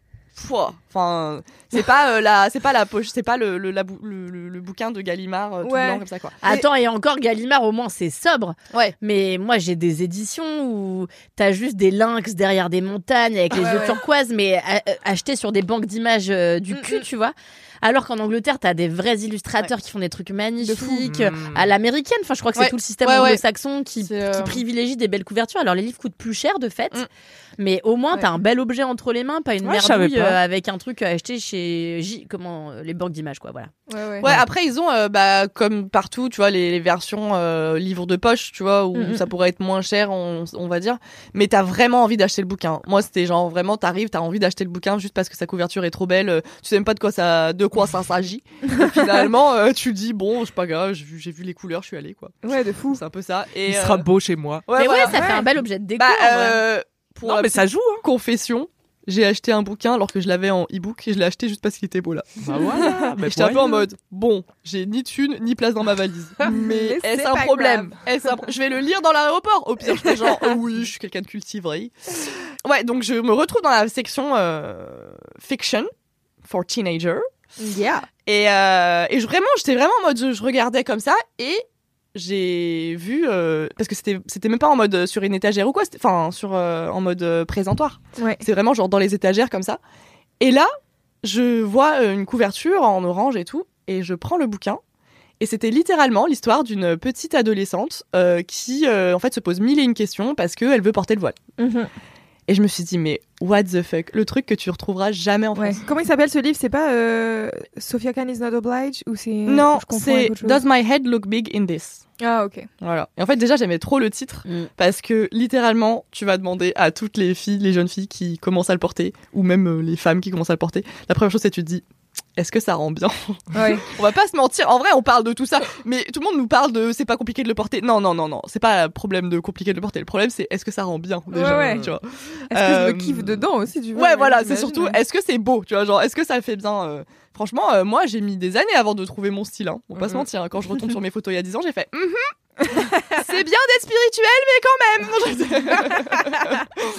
E: Enfin, c'est pas euh, la, c'est pas la poche, c'est pas le le, la, le, le, le bouquin de Gallimard euh, tout ouais. blanc comme ça quoi.
D: Attends, et... et encore Gallimard au moins c'est sobre.
E: Ouais.
D: Mais moi j'ai des éditions où t'as juste des lynx derrière des montagnes avec les ouais, yeux ouais. turquoises, mais a- achetés sur des banques d'images euh, du mm-hmm. cul, tu vois. Alors qu'en Angleterre, t'as des vrais illustrateurs ouais. qui font des trucs magnifiques mmh. à l'américaine. Enfin, je crois que ouais. c'est tout le système ouais, anglo-saxon ouais. qui, euh... qui privilégie des belles couvertures. Alors, les livres coûtent plus cher, de fait. Mmh. Mais au moins, ouais. t'as un bel objet entre les mains, pas une ouais, merdouille euh, avec un truc acheté chez J... comment, euh, les banques d'images, quoi. Voilà.
E: Ouais, ouais. ouais, après, ils ont, euh, bah, comme partout, tu vois, les, les versions euh, livres de poche, tu vois, où mmh. ça pourrait être moins cher, on, on va dire. Mais t'as vraiment envie d'acheter le bouquin. Moi, c'était genre, vraiment, t'arrives, t'as envie d'acheter le bouquin juste parce que sa couverture est trop belle. Tu sais même pas de quoi ça, de quoi ça s'agit. Finalement, euh, tu dis bon, c'est pas grave, j'ai vu, j'ai vu les couleurs, je suis allée quoi.
B: Ouais, de fou.
E: C'est un peu ça. Et
C: il
E: euh...
C: sera beau chez moi.
D: Ouais, mais voilà. ouais, ça ouais. fait un bel objet de déco.
E: Bah, euh, pour
C: non, mais ça joue. Hein.
E: Confession. J'ai acheté un bouquin alors que je l'avais en e-book et je l'ai acheté juste parce qu'il était beau là.
C: Bah voilà.
E: Bah, j'étais un peu en mode bon, j'ai ni thune ni place dans ma valise. Mais est-ce un problème est-ce un... Je vais le lire dans l'aéroport. Au pire, je fais genre oh oui, je suis quelqu'un de cultivé. Ouais, donc je me retrouve dans la section euh, fiction for teenagers.
B: Yeah.
E: Et, euh, et je, vraiment, j'étais vraiment en mode, je, je regardais comme ça et j'ai vu, euh, parce que c'était, c'était même pas en mode sur une étagère ou quoi, enfin, sur, euh, en mode euh, présentoir.
B: Ouais.
E: C'est vraiment genre dans les étagères comme ça. Et là, je vois euh, une couverture en orange et tout, et je prends le bouquin. Et c'était littéralement l'histoire d'une petite adolescente euh, qui, euh, en fait, se pose mille et une questions parce qu'elle veut porter le voile.
B: Mm-hmm.
E: Et je me suis dit, mais what the fuck, le truc que tu retrouveras jamais en
B: Ouais.
E: France.
B: Comment il s'appelle ce livre? C'est pas euh, Sophia Khan is not obliged ou c'est
E: Non,
B: je confonds
E: c'est
B: avec autre chose.
E: Does my head look big in this?
B: Ah ok.
E: Voilà. Et en fait, déjà, j'aimais trop le titre
D: Mm.
E: parce que littéralement, tu vas demander à toutes les filles, les jeunes filles qui commencent à le porter, ou même euh, les femmes qui commencent à le porter, la première chose, c'est que tu te dis, est-ce que ça rend bien?
B: Ouais.
E: On va pas se mentir. En vrai, on parle de tout ça, mais tout le monde nous parle de c'est pas compliqué de le porter. Non, non, non, non. C'est pas un problème de compliqué de le porter. Le problème, c'est est-ce que ça rend bien déjà,
B: Ouais, ouais.
E: tu vois.
B: Est-ce que je
E: Euh,
B: me kiffe dedans aussi, tu vois?
E: Ouais, voilà, c'est
B: j'imagine.
E: surtout est-ce que c'est beau, tu vois, genre est-ce que ça fait bien. euh, Franchement, euh, moi, j'ai mis des années avant de trouver mon style. Hein. On va pas se
B: Mhm.
E: mentir. Hein. Quand je retombe sur mes photos il y a dix ans, j'ai fait. Mhm. C'est bien d'être spirituel, mais quand même.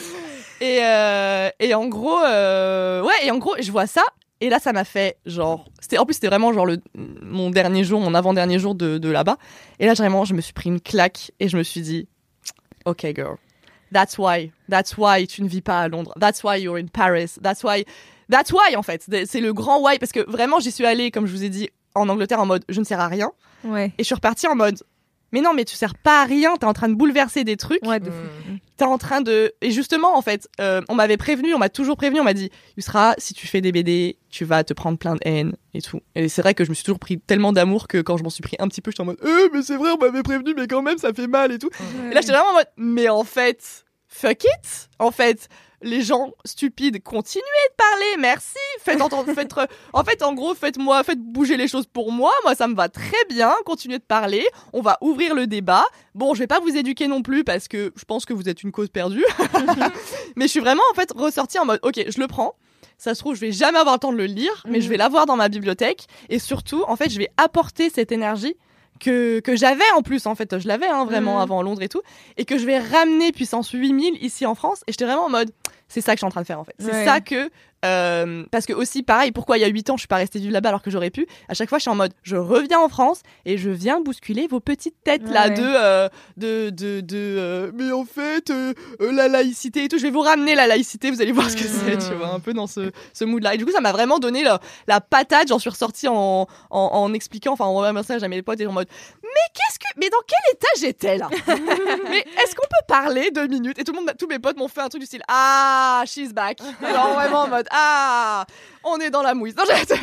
E: et euh, et en gros, euh, ouais, et en gros, je vois ça. Et là, ça m'a fait genre, c'était en plus c'était vraiment genre le mon dernier jour, mon avant-dernier jour de, de là-bas. Et là, vraiment, je me suis pris une claque et je me suis dit, ok girl, that's why, that's why tu ne vis pas à Londres, that's why you're in Paris, that's why, that's why en fait, c'est le grand why parce que vraiment, j'y suis allée comme je vous ai dit en Angleterre en mode je ne sers à rien
B: Ouais.
E: et je suis repartie en mode mais non, mais tu sers pas à rien, t'es en train de bouleverser des trucs.
B: Ouais, de fou.
E: T'es en train de... Et justement, en fait, euh, on m'avait prévenu, on m'a toujours prévenu, on m'a dit, Yusra, si tu fais des B D, tu vas te prendre plein de haine et tout. Et c'est vrai que je me suis toujours pris tellement d'amour que quand je m'en suis pris un petit peu, j'étais en mode, euh, mais c'est vrai, on m'avait prévenu, mais quand même, ça fait mal et tout.
B: Ouais.
E: Et là, j'étais vraiment en mode, mais en fait, fuck it. En fait, les gens stupides, continuez de parler, merci. Faites entendre, faites, re- en fait, en gros, faites-moi, faites bouger les choses pour moi. Moi, ça me va très bien. Continuez de parler. On va ouvrir le débat. Bon, je vais pas vous éduquer non plus parce que je pense que vous êtes une cause perdue. Mais je suis vraiment, en fait, ressortie en mode, ok, je le prends. Ça se trouve, je vais jamais avoir le temps de le lire, mais
B: Mhm.
E: je vais l'avoir dans ma bibliothèque. Et surtout, en fait, je vais apporter cette énergie que, que j'avais en plus, en fait, je l'avais hein, vraiment
B: Mhm.
E: avant Londres et tout, et que je vais ramener puissance huit mille ici en France. Et j'étais vraiment en mode, c'est ça que je suis en train de faire en fait. C'est
B: Ouais.
E: ça que, euh, parce que aussi pareil, pourquoi il y a huit ans je suis pas restée vivre là-bas alors que j'aurais pu. À chaque fois, je suis en mode, je reviens en France et je viens bousculer vos petites têtes là
B: Ouais.
E: de, euh, de, de, de, euh, mais en fait, euh, euh, la laïcité et tout. Je vais vous ramener la laïcité, vous allez voir ce que c'est, tu vois, un peu dans ce, ce mood-là. Et du coup, ça m'a vraiment donné la, la patate. J'en suis ressortie en, en, en expliquant, enfin, en remerciant à mes potes et en mode, mais qu'est-ce que, mais dans quel état j'étais là? Mais est-ce qu'on peut parler deux minutes? Et tout le monde, tous mes potes m'ont fait un truc du style, ah, she's back. Genre vraiment en mode, ah, on est dans la mouise. Non, j'ai-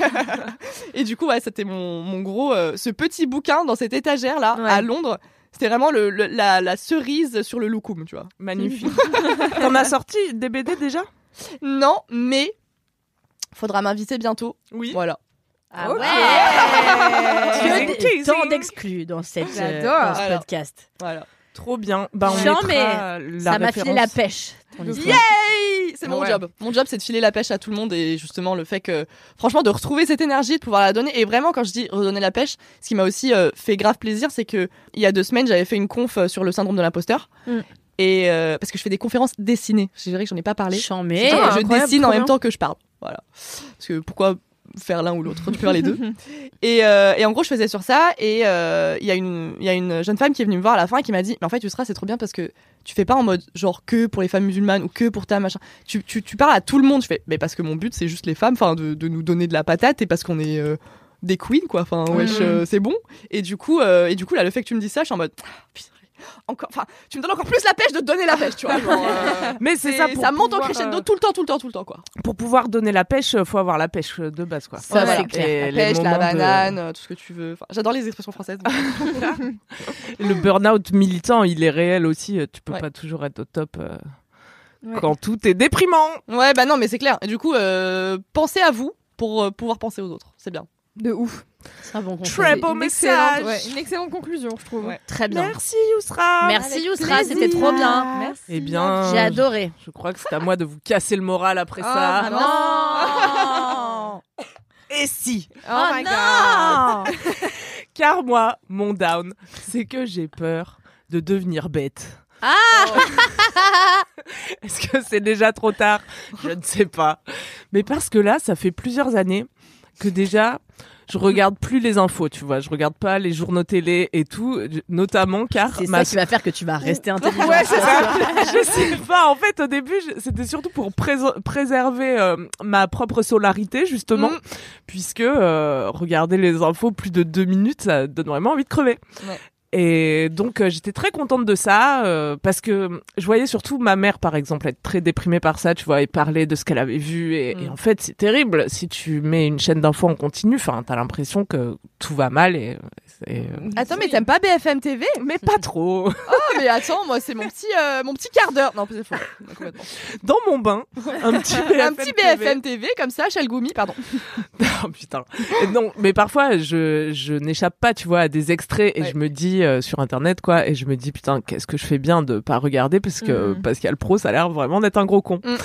E: et du coup, ouais, c'était mon, mon gros, euh, ce petit bouquin dans cette étagère là,
B: Ouais.
E: à Londres. C'était vraiment le, le- la, la cerise sur le loukoum, tu vois.
C: Magnifique. T'en as sorti des B D déjà?
E: Non, mais faudra m'inviter bientôt.
C: Oui.
E: Voilà.
D: Ah
B: Ok.
D: ouais. Que
C: Teasing.
D: des- Tant d'exclus dans, cette, euh,
B: J'adore.
D: dans ce
E: Alors.
D: podcast.
E: Voilà.
C: Trop bien. Bah, on
D: Chiant,
C: mettra la
D: Ça m'a filé la
C: référence.
D: pêche. ton histoire.
E: Yay! C'est mon
C: Ouais.
E: job. Mon job, c'est de filer la pêche à tout le monde et justement le fait que, franchement, de retrouver cette énergie, de pouvoir la donner. Et vraiment, quand je dis redonner la pêche, ce qui m'a aussi euh, fait grave plaisir, c'est que il y a deux semaines, j'avais fait une conf euh, sur le syndrome de l'imposteur.
B: Mm.
E: Et euh, parce que je fais des conférences dessinées. Je dirais que j'en ai pas parlé.
D: Chant,
E: Et
D: mais.
B: Ah,
E: je
B: incroyable,
E: dessine en
B: trop
E: même
B: bien.
E: temps que je parle. Voilà. Parce que pourquoi faire l'un ou l'autre? Tu peux faire les deux. Et, euh, et en gros, je faisais sur ça. Et euh, il y a une, il y a une jeune femme qui est venue me voir à la fin et qui m'a dit, mais en fait, tu seras, c'est trop bien parce que tu fais pas en mode genre que pour les femmes musulmanes ou que pour ta machin. Tu, tu, tu parles à tout le monde. Je fais, mais parce que mon but, c'est juste les femmes, enfin, de, de nous donner de la patate et parce qu'on est euh, des queens, quoi. Enfin, wesh, euh, c'est bon. Et du coup, euh, et du coup, là, le fait que tu me dises ça, je suis en mode, ah, putain, encore, enfin, tu me donnes encore plus la pêche de te donner la pêche, tu vois. Genre, euh,
C: Mais c'est
E: c'est-
C: ça pour
E: ça monte en
C: pouvoir,
E: crescendo
C: euh,
E: tout le temps, tout le temps, tout le temps, quoi.
C: Pour pouvoir donner la pêche, faut avoir la pêche de base, quoi.
D: Ça,
E: Voilà.
D: c'est clair.
C: Et
E: La
C: les
E: pêche, la
C: moments de-
E: banane, euh, tout ce que tu veux. Enfin, j'adore les expressions françaises.
C: Le burn-out militant, il est réel aussi. Tu peux
E: Ouais.
C: pas toujours être au top euh,
B: Ouais.
C: quand tout est déprimant.
E: Ouais, bah non, mais c'est clair. Et du coup, euh, pensez à vous pour euh, pouvoir penser aux autres. C'est bien.
B: De ouf.
D: C'est un bon conseil.
C: Très beau
B: Une excellente,
C: message.
B: ouais, une excellente conclusion, je trouve.
E: Ouais.
D: Très bien.
C: Merci Yousra.
D: Merci
B: Avec
D: Yousra,
B: plaisir.
D: c'était trop bien.
B: Merci.
C: Eh bien,
D: J'ai adoré.
C: Je crois que c'est à moi de vous casser le moral après
B: Oh,
C: ça.
B: vraiment.
D: Non.
C: Et si
B: Oh,
D: Oh
B: my
D: non.
B: god.
C: Car moi, mon down, c'est que j'ai peur de devenir bête.
D: Ah.
C: Est-ce que c'est déjà trop tard? Je ne sais pas. Mais parce que là, ça fait plusieurs années que déjà, je regarde plus les infos, tu vois. Je regarde pas les journaux télé et tout, notamment car
D: C'est
C: ma
D: ça qui va faire que tu vas rester intelligent.
C: Ouais, c'est ça. Je sais pas. En fait, au début, je- c'était surtout pour prés- préserver euh, ma propre solarité, justement,
E: Mm.
C: puisque euh, regarder les infos plus de deux minutes, ça donne vraiment envie de crever.
E: Ouais.
C: Et donc euh, j'étais très contente de ça euh, parce que je voyais surtout ma mère par exemple être très déprimée par ça, tu vois, et parler de ce qu'elle avait vu et,
E: Mm.
C: et en fait c'est terrible si tu mets une chaîne d'infos en continu, enfin t'as l'impression que tout va mal et, et euh,
E: Attends, mais t'aimes pas B F M T V?
C: mais pas trop.
E: Oh, mais attends, moi, c'est mon petit, euh, mon petit quart d'heure. Non, c'est faux. Complètement.
C: Dans mon bain, un petit B F M
E: Un petit B F M T V, comme ça, Chalgoumi, pardon.
C: Oh putain. Et non, mais parfois je je n'échappe pas, tu vois, à des extraits et
E: Ouais.
C: je me dis euh, sur internet quoi, et je me dis putain, qu'est-ce que je fais bien de pas regarder parce que
B: Mhm.
C: Pascal Pro ça a l'air vraiment d'être un gros con.
E: Mm.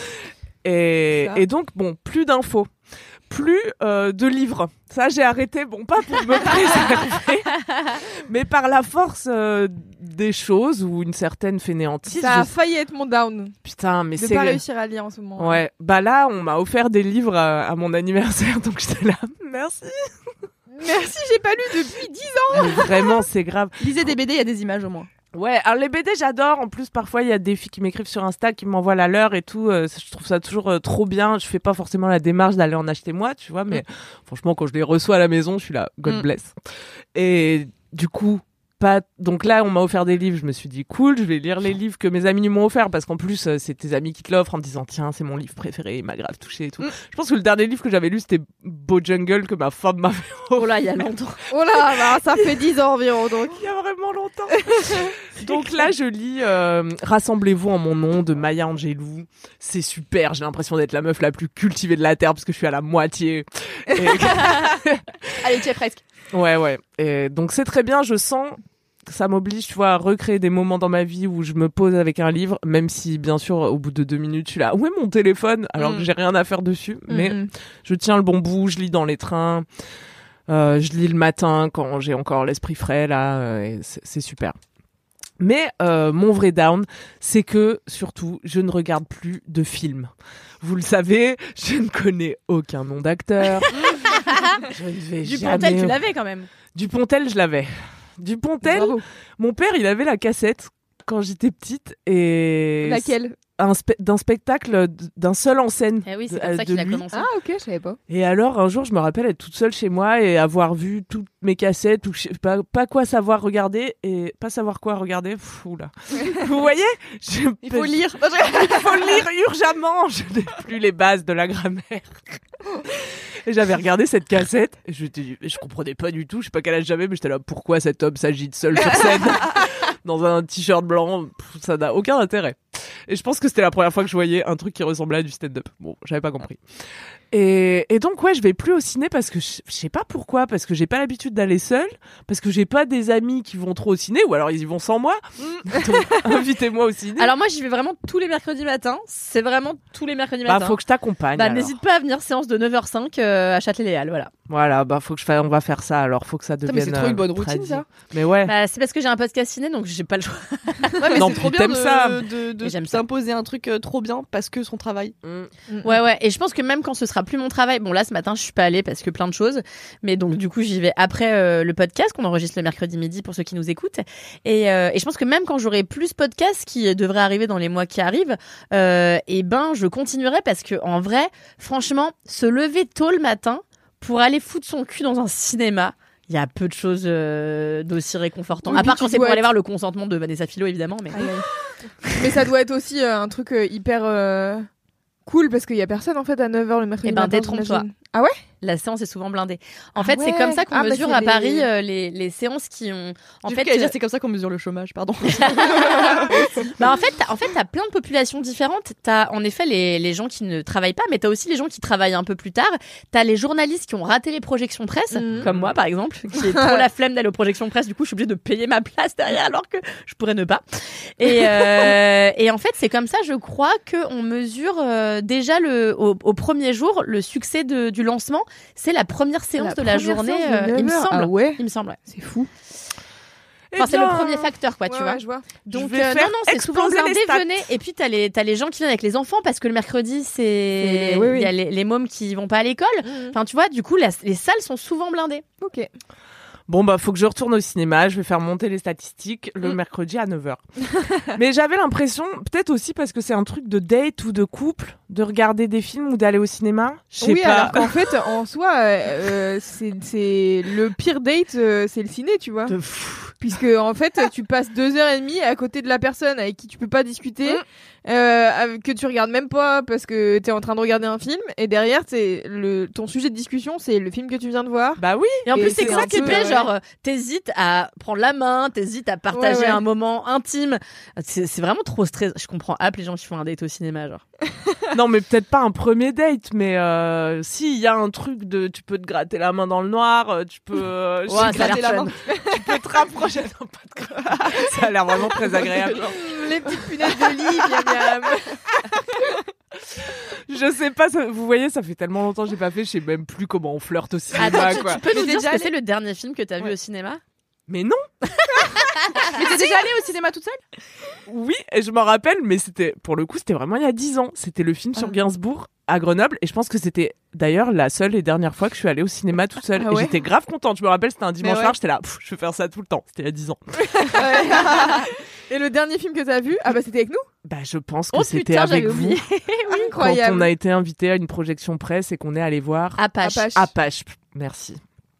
C: Et
B: Ça.
C: et donc bon, plus d'infos. Plus euh, de livres. Ça, j'ai arrêté, bon, pas pour me préserver, mais par la force euh, des choses ou une certaine fainéantise.
B: Ça a
C: je-
B: failli être mon down
C: Putain, mais
B: de
C: c'est...
B: pas réussir à lire en ce moment.
C: Ouais, bah là, on m'a offert des livres à, à mon anniversaire, donc j'étais là, merci.
B: Merci, j'ai pas lu depuis dix ans.
C: Mais vraiment, c'est grave.
E: Lisez des B D, il y a des images au moins.
C: Ouais, alors les B D, j'adore. En plus, parfois, il y a des filles qui m'écrivent sur Insta, qui m'envoient la leur et tout. Euh, je trouve ça toujours euh, trop bien. Je fais pas forcément la démarche d'aller en acheter moi, tu vois, mais franchement, quand je les reçois à la maison, je suis là, God
E: Mm.
C: bless. Et du coup, pas. Donc là, on m'a offert des livres. Je me suis dit, cool, je vais lire les livres que mes amis m'ont offert parce qu'en plus, euh, c'est tes amis qui te l'offrent en te disant, tiens, c'est mon livre préféré, il m'a grave touché et tout.
E: Mm.
C: Je pense que le dernier livre que j'avais lu, c'était Beau Jungle que ma femme m'avait
D: Oh là, il y a longtemps.
B: Oh là, bah, ça fait dix ans environ donc.
C: il y a vraiment longtemps. Donc là, je lis euh, Rassemblez-vous en mon nom de Maya Angelou. C'est super. J'ai l'impression d'être la meuf la plus cultivée de la Terre parce que je suis à la moitié. Et-
E: Allez, tu es presque.
C: ouais, ouais. Et donc c'est très bien. Je sens que ça m'oblige, tu vois, à recréer des moments dans ma vie où je me pose avec un livre, même si, bien sûr, au bout de deux minutes, je suis là, où est mon téléphone? Alors
E: Mm.
C: que j'ai rien à faire dessus. Mais
B: Mhm.
C: je tiens le bon bout. Je lis dans les trains. Euh, je lis le matin quand j'ai encore l'esprit frais là. euh, et c'est c'est super. Mais euh, mon vrai down, c'est que surtout, je ne regarde plus de films. Vous le savez, je ne connais aucun nom d'acteur. je ne vais
D: Du
C: jamais...
D: Pontel, tu l'avais quand même.
C: Dupontel, je l'avais. Dupontel,
B: Bravo.
C: mon père, il avait la cassette quand j'étais petite et
B: Laquelle?
C: un spe- d'un spectacle d- d'un seul en scène.
D: Eh oui, c'est
C: de-
D: comme ça
C: de
D: qu'il a
C: lui.
D: commencé.
B: Ah ok, je savais pas.
C: Et alors, un jour, je me rappelle être toute seule chez moi et avoir vu toutes mes cassettes ou je sais pas, pas quoi savoir regarder et pas savoir quoi regarder. Pff, oula. Vous voyez? Je-
E: Il faut lire.
C: Il faut lire urgemment. Je n'ai plus les bases de la grammaire. Et j'avais regardé cette cassette et je, je comprenais pas du tout. Je sais pas quel âge j'avais, mais j'étais là, pourquoi cet homme s'agite seul sur scène dans un t-shirt blanc? Pff, ça n'a aucun intérêt. Et je pense que c'était la première fois que je voyais un truc qui ressemblait à du stand-up. Bon, j'avais pas compris. Et, et donc, ouais, je vais plus au ciné parce que je, je sais pas pourquoi, parce que j'ai pas l'habitude d'aller seule, parce que j'ai pas des amis qui vont trop au ciné, ou alors ils y vont sans moi. Donc, invitez-moi au ciné.
D: Alors moi, j'y vais vraiment tous les mercredis matins. C'est vraiment tous les mercredis
C: bah,
D: matins.
C: faut que je t'accompagne.
D: Bah,
C: alors.
D: n'hésite pas à venir, séance de neuf heures cinq euh, à Châtelet-Léal, voilà.
C: Voilà, bah, faut que je fasse, on va faire ça, alors faut que ça
E: Putain,
C: devienne.
E: mais c'est trop une bonne
C: euh,
E: routine,
C: tradit.
E: ça.
C: Mais ouais.
D: Bah, c'est parce que j'ai un podcast ciné, donc j'ai pas le choix.
E: Ouais, mais
C: Non,
E: c'est
C: puis
E: trop bien
C: t'aimes
E: de,
C: ça.
E: de, de
D: Et j'aime ça.
E: s'imposer un truc euh, trop bien parce que son travail.
D: Ouais, ouais. Et je pense que même quand ce sera plus mon travail, bon là ce matin je suis pas allée parce que plein de choses, mais donc du coup j'y vais après euh, le podcast qu'on enregistre le mercredi midi pour ceux qui nous écoutent. Et, euh, et je pense que même quand j'aurai plus podcast qui devrait arriver dans les mois qui arrivent, euh, et ben je continuerai parce que en vrai, franchement, se lever tôt le matin pour aller foutre son cul dans un cinéma. Il y a peu de choses euh, d'aussi réconfortant.
B: Oui,
D: à part
B: puis
D: quand
B: tu
D: c'est pour
B: dois
D: aller
B: être-
D: voir le consentement de Vanessa Philo, évidemment. Mais
B: Aïe, aïe. Mais ça doit être aussi euh, un truc euh, hyper euh, cool parce qu'il y a personne en fait à neuf heures le mercredi
D: Eh ben,
B: matin.
D: détrompe-toi.
B: j'imagine. Ah ouais?
D: la séance est souvent blindée. En
B: Ah
D: fait, c'est
B: ouais.
D: comme ça qu'on
B: Ah, bah,
D: mesure
B: c'est
D: à
B: les-
D: Paris euh, les, les séances qui ont. En
E: En
D: fait,
E: fait,
D: euh,
E: c'est comme ça qu'on mesure le chômage, pardon.
D: bah en fait, t'as, en fait, t'as plein de populations différentes. T'as en effet les, les gens qui ne travaillent pas, mais t'as aussi les gens qui travaillent un peu plus tard. T'as les journalistes qui ont raté les projections presse,
B: Mhm.
D: comme moi par exemple, qui ai trop la flemme d'aller aux projections presse. Du coup, je suis obligée de payer ma place derrière, alors que je pourrais ne pas. Et, euh, et en fait, c'est comme ça, je crois, que on mesure euh, déjà le au, au premier jour le succès de, du lancement. C'est la première séance de la
B: première
D: journée,
B: séance de
D: euh, il me
B: neuf heures.
D: semble.
B: Ah ouais,
D: Il me semble. Ouais.
B: c'est fou.
C: Eh
D: Enfin, c'est
C: bien,
D: le premier facteur, quoi, tu
B: Ouais,
D: vois.
B: ouais, je vois.
D: Donc,
C: vais
D: euh,
C: faire
D: non, non, c'est souvent
C: exploser les
D: blindé,
C: stats.
D: venez. Et puis, t'as les, t'as les gens qui viennent avec les enfants parce que le mercredi, c'est.
B: C'est- oui, oui.
D: Il y a les, les mômes qui vont pas à l'école. Enfin, tu vois, du coup, la- les salles sont souvent blindées.
B: Ok.
C: Bon, bah, faut que je retourne au cinéma. Je vais faire monter les statistiques le
D: Mm.
C: mercredi à neuf heures. Mais j'avais l'impression, peut-être aussi parce que c'est un truc de date ou de couple, de regarder des films ou d'aller au cinéma. Je sais
B: Oui,
C: pas.
B: alors qu'en fait, en soi, euh, euh, c'est c'est le pire date, euh, c'est le ciné, tu vois.
C: De fou.
B: puisque en fait tu passes deux heures et demie à côté de la personne avec qui tu peux pas discuter, mmh. euh, que tu regardes même pas parce que t'es en train de regarder un film, et derrière c'est le ton sujet de discussion, c'est le film que tu viens de voir.
C: Bah oui.
D: Et en
B: Et
D: plus c'est
B: c'est
D: ça
B: un
D: qui
B: peu,
D: plaît,
B: ouais.
D: genre t'hésites à prendre la main, t'hésites à partager
B: Ouais, ouais.
D: un moment intime. C'est, c'est vraiment trop stressant. Je comprends App les gens qui font un date au cinéma, genre.
C: Non, mais peut-être pas un premier date, mais euh, si il y a un truc de, tu peux te gratter la main dans le noir, euh, tu peux, euh, je sais,
D: Ouais, ça a
C: gratter
D: l'air
C: la
D: fun.
C: main, tu peux te rapprocher. Non, pas de gra- Ça a l'air vraiment très agréable.
B: Les petites punaises de lit, miam miam.
C: Je sais pas, ça- vous voyez, ça fait tellement longtemps que j'ai pas fait, je sais même plus comment on flirte au cinéma,
D: Attends, tu,
C: quoi.
D: tu peux
E: Mais
D: nous
E: t'es
D: dire ce
E: déjà
D: que
E: allé
D: c'est le dernier film que t'as vu
E: Ouais.
D: au cinéma?
C: Mais non.
E: Mais t'es déjà allée au cinéma toute seule?
C: Oui, et je m'en rappelle, mais c'était, pour le coup, c'était vraiment il y a dix ans. C'était le film sur
E: Ah.
C: Gainsbourg à Grenoble, et je pense que c'était d'ailleurs la seule et dernière fois que je suis allée au cinéma toute seule.
B: Ah
C: Et
B: ouais
C: j'étais grave contente. Je me rappelle, c'était un dimanche
E: ouais.
C: soir, j'étais là, pff, je vais faire ça tout le temps. C'était il y a dix ans.
B: Et le dernier film que t'as vu, ah bah c'était avec nous.
C: Bah, je pense que
D: Oh
C: c'était
D: putain,
C: avec
D: j'avais
C: vous.
D: oublié.
C: Quand
B: Incroyable.
C: on a été invité à une projection presse et qu'on est allé voir
D: Apache.
B: Apache.
C: Apache. Merci.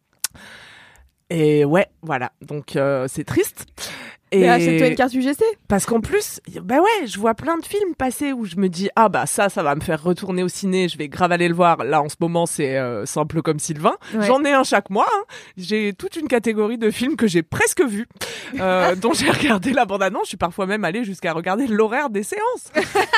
C: Et ouais, voilà. Donc euh, c'est triste. Et
B: Mais achète-toi une carte U G C.
C: parce qu'en plus, y- bah ouais, je vois plein de films passer où je me dis ah bah ça, ça va me faire retourner au ciné. Je vais grave aller le voir. Là en ce moment, c'est euh, Simple comme Sylvain.
B: Ouais.
C: J'en ai un chaque mois. Hein. J'ai toute une catégorie de films que j'ai presque vus, euh, dont j'ai regardé la bande-annonce. Je suis parfois même allée jusqu'à regarder l'horaire des séances.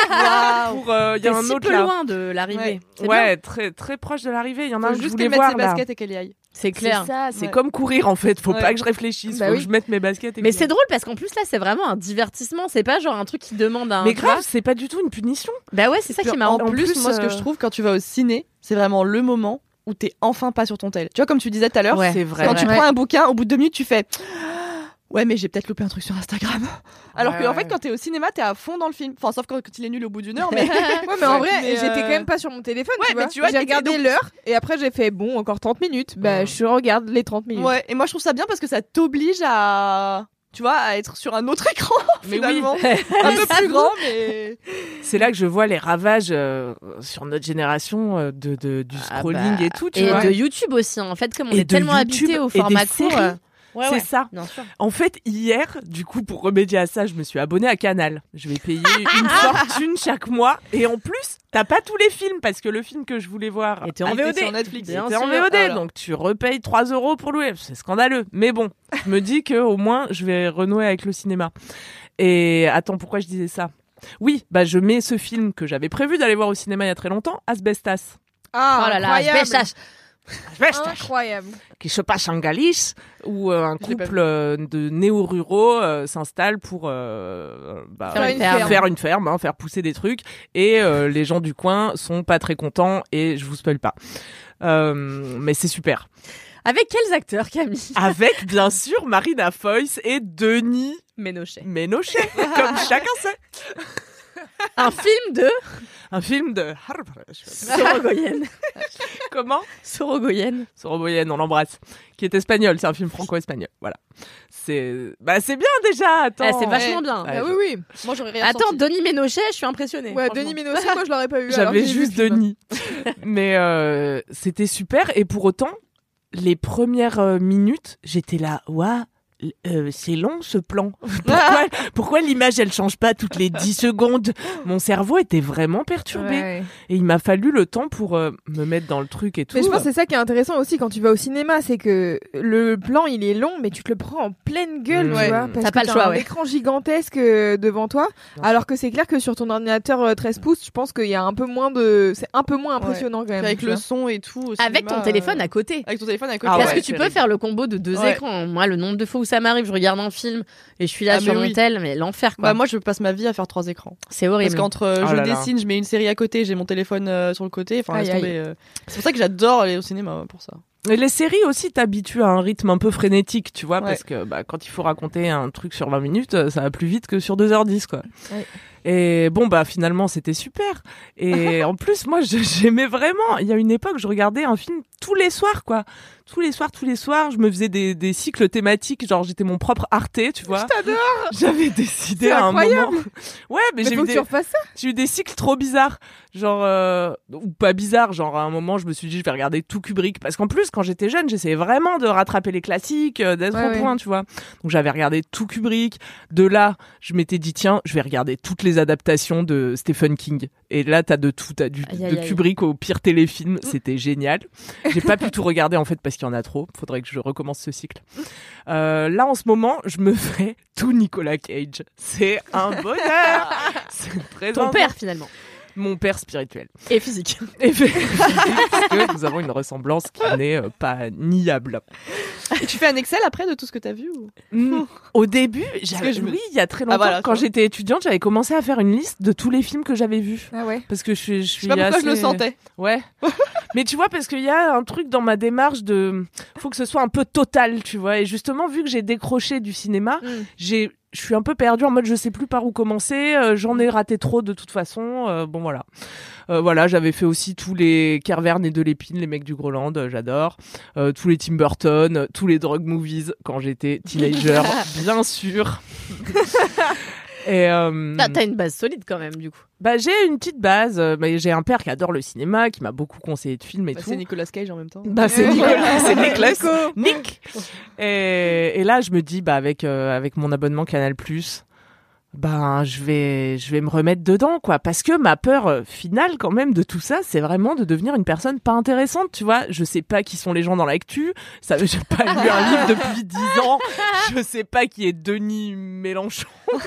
C: Pour euh, il y
D: T'es
C: a un
D: si
C: autre
D: peu
C: là.
D: loin de l'arrivée.
E: Ouais.
D: C'est
C: Ouais, très très proche de l'arrivée. Il y en a un
E: Faut
C: que je
E: juste
C: voulais
E: qu'elle mette
C: voir
E: ses
C: là.
E: baskets et qu'elle y aille.
D: C'est clair.
C: C'est ça, c'est
E: Ouais.
C: comme courir en fait. Faut
E: Ouais.
C: pas que je réfléchisse.
B: Bah
C: faut
B: oui.
C: que je mette mes baskets. Et
D: Mais
C: que-
D: c'est drôle parce qu'en plus là c'est vraiment un divertissement, c'est pas genre un truc qui demande un.
C: Mais
D: tu vois.
C: grave, c'est pas du tout une punition.
D: Bah ouais, c'est ça qui est marrant.
E: En plus,
C: plus,
E: moi, ce que
C: euh,
E: je trouve quand tu vas au ciné, c'est vraiment le moment où t'es enfin pas sur ton tel. Tu vois, comme tu disais tout à l'heure,
D: Ouais.
C: C'est vrai.
E: quand tu
B: Ouais.
E: prends un bouquin, au bout de deux minutes, tu fais ouais, mais j'ai peut-être loupé un truc sur Instagram. Alors
C: Ouais,
E: que en
C: ouais.
E: fait, quand t'es au cinéma, t'es à fond dans le film. Enfin, sauf quand, quand il est nul au bout d'une heure, mais
B: Ouais, mais en vrai,
E: Mais,
B: j'étais
E: euh,
B: quand même pas sur mon téléphone,
E: Ouais,
B: tu
E: mais
B: vois.
E: tu vois,
B: J'ai
E: t'étais
B: regardé
E: donc-
B: l'heure et après j'ai fait bon, encore trente minutes. Bah,
C: Ouais.
B: je regarde les trente minutes.
E: ouais. Et moi, je trouve ça bien parce que ça t'oblige à, tu vois, à être sur un autre écran
C: Mais
E: finalement,
C: oui.
E: un peu plus grand, mais
C: C'est là que je vois les ravages euh, sur notre génération euh, de, de du
D: Ah
C: scrolling
D: bah,
C: et tout. Tu
D: Et
C: vois.
D: de YouTube aussi. En fait, comme on
C: Et
D: est
C: de
D: tellement
C: YouTube
D: habitué au
C: et des
D: format court.
C: séries.
D: euh, Ouais,
C: c'est
D: ouais,
C: ça.
D: bien sûr.
C: En fait, hier, du coup, pour remédier à ça, je me suis abonnée à Canal. Je vais payer une fortune chaque mois. Et en plus, t'as pas tous les films parce que le film que je voulais voir
D: était en
C: était
D: V O D.
E: sur Netflix.
D: Bien
C: C'était en
D: sûr.
C: V O D,
E: Voilà.
C: donc tu repayes trois euros pour louer. C'est scandaleux. Mais bon, je me dis que au moins, je vais renouer avec le cinéma. Et attends, pourquoi je disais ça? Oui, bah je mets ce film que j'avais prévu d'aller voir au cinéma il y a très longtemps, Asbestas.
B: Ah,
D: Oh là là,
B: incroyable.
D: Asbestas.
C: Asbestas.
B: Incroyable.
C: Qui se passe en Galice, où euh, un
E: Je l'ai pas
C: couple euh, de néo-ruraux euh, s'installe pour euh, bah,
B: Faire une
C: faire,
B: ferme.
C: faire une ferme, hein, faire pousser des trucs. Et euh, les gens du coin sont pas très contents, et je vous spoil pas. Euh, mais c'est super.
D: Avec quels acteurs, Camille?
C: Avec, bien sûr, Marina Foïs et Denis
D: Ménochet.
C: Ménochet, comme chacun sait.
D: Un film de
C: Un film de...
D: Sorogoyen.
C: Comment
D: Sorogoyen.
C: Sorogoyen, on l'embrasse. Qui est espagnol, c'est un film franco-espagnol. Voilà. C'est bah, c'est bien déjà, attends.
D: Ah, c'est vachement bien.
C: Ouais,
B: Ah oui, oui.
E: Moi, j'aurais rien
D: Attends,
E: sorti.
D: Denis Ménochet, je suis impressionnée.
B: Ouais,
D: franchement.
B: Denis Ménochet, moi je l'aurais pas eu. alors
C: J'avais
B: que j'ai vu
C: juste
B: le film.
C: Denis. Mais euh, c'était super. Et pour autant, les premières euh, minutes, j'étais là, waouh. Euh, c'est long ce plan. Pourquoi, pourquoi l'image elle change pas toutes les dix secondes? Mon cerveau était vraiment perturbé
B: Ouais.
C: et il m'a fallu le temps pour euh, me mettre dans le truc et tout.
B: Mais je pense que c'est ça qui est intéressant aussi quand tu vas au cinéma, c'est que le plan il est long, mais tu te le prends en pleine gueule,
C: Ouais.
B: tu vois, parce
D: T'as
B: que
D: pas le
B: t'as
D: choix,
B: un
D: ouais.
B: écran gigantesque euh, devant toi,
C: Bien
B: alors que c'est clair que sur ton ordinateur euh, treize pouces, je pense qu'il y a un peu moins de, c'est un peu moins impressionnant quand même.
E: Avec
B: tu
E: le
B: vois.
E: son et tout. au
D: Avec
E: cinéma,
D: ton téléphone
E: euh,
D: à côté.
E: Avec ton téléphone à côté.
C: Ah
D: Parce
C: ouais,
D: que tu peux
C: terrible.
D: faire le combo de deux
E: Ouais.
D: écrans. Moi, le nombre de fois où ça m'arrive, je regarde un film et je suis là
E: Ah,
D: sur
E: mais
D: mon
E: oui.
D: tel, mais l'enfer quoi.
E: Bah, moi, je passe ma vie à faire trois écrans.
D: C'est horrible.
E: Parce qu'entre euh,
C: Oh
E: je
C: là là.
E: dessine, je mets une série à côté, j'ai mon téléphone euh, sur le côté. Enfin,
B: Aïe,
E: laisse
B: aïe.
E: tomber, euh. C'est pour ça que j'adore aller au cinéma, ouais, pour ça.
C: Et les séries aussi t'habituent à un rythme un peu frénétique, tu vois,
E: Ouais.
C: parce que bah, quand il faut raconter un truc sur vingt minutes, euh, ça va plus vite que sur deux heures dix, quoi.
B: Ouais.
C: Et bon, bah finalement, c'était super. Et en plus, moi, je- j'aimais vraiment. Il y a une époque, je regardais un film tous les soirs, quoi. Tous les soirs, tous les soirs, je me faisais des, des cycles thématiques, genre j'étais mon propre Arte, tu vois.
B: Je t'adore.
C: J'avais décidé
B: C'est
C: à un
B: incroyable.
C: moment. Ouais, mais,
B: Mais
C: j'ai
B: faut
C: eu
B: que
C: des...
B: tu refasses ça.
C: j'ai eu des cycles trop bizarres, genre euh... ou pas bizarres, genre à un moment je me suis dit je vais regarder tout Kubrick, parce qu'en plus quand j'étais jeune j'essayais vraiment de rattraper les classiques, euh, d'être
B: Ouais,
C: au
B: ouais.
C: point, tu vois. Donc j'avais regardé tout Kubrick. De là, je m'étais dit tiens, je vais regarder toutes les adaptations de Stephen King. Et là t'as de tout, t'as du
D: Aïe,
C: de
D: aïe, aïe.
C: Kubrick au pire téléfilm, c'était génial. J'ai pas pu tout regarder en fait parce qu'il y en a trop. Faudrait que je recommence ce cycle. Euh, là en ce moment, je me fais tout Nicolas Cage. C'est un bonheur. C'est très
D: Ton
C: intense.
D: père, finalement.
C: Mon père spirituel.
D: Et physique.
C: Et fait- parce que nous avons une ressemblance qui n'est euh, pas niable.
E: Et tu fais un Excel après de tout ce que t'as vu ou...
C: Mm. Au début, j'avais,
E: que je me-
C: oui, il y a très longtemps,
E: Ah, voilà,
C: quand
E: tu vois.
C: j'étais étudiante, j'avais commencé à faire une liste de tous les films que j'avais vus.
B: Ah ouais.
C: Parce que je suis, je
E: Je
C: suis
E: sais pas pourquoi
C: assez...
E: je le sentais.
C: Ouais. Mais tu vois, parce qu'il y a un truc dans ma démarche de, faut que ce soit un peu total, tu vois. Et justement, vu que j'ai décroché du cinéma,
B: Mm.
C: j'ai, je suis un peu perdue en mode je sais plus par où commencer, euh, j'en ai raté trop de toute façon, euh, bon voilà. Euh, voilà, j'avais fait aussi tous les Kervern et de l'épine, les mecs du Groland, euh, j'adore. Euh, tous les Tim Burton, euh, tous les drug movies quand j'étais teenager, bien sûr. Et euh,
D: T'as, t'as une base solide quand même, du coup.
C: bah j'ai une petite base, euh, mais j'ai un père qui adore le cinéma, qui m'a beaucoup conseillé de films et
E: Bah,
C: tout.
E: c'est Nicolas Cage en même temps.
C: Bah c'est Nicolas, c'est Nicolas,
B: Nico.
C: Nick. Et, et là je me dis bah avec euh, avec mon abonnement Canal+, ben je vais je vais me remettre dedans quoi, parce que ma peur euh, finale quand même de tout ça, c'est vraiment de devenir une personne pas intéressante, tu vois. Je sais pas qui sont les gens dans l'actu, ça j'ai pas lu un livre depuis dix ans, je sais pas qui est Denis Mélenchon.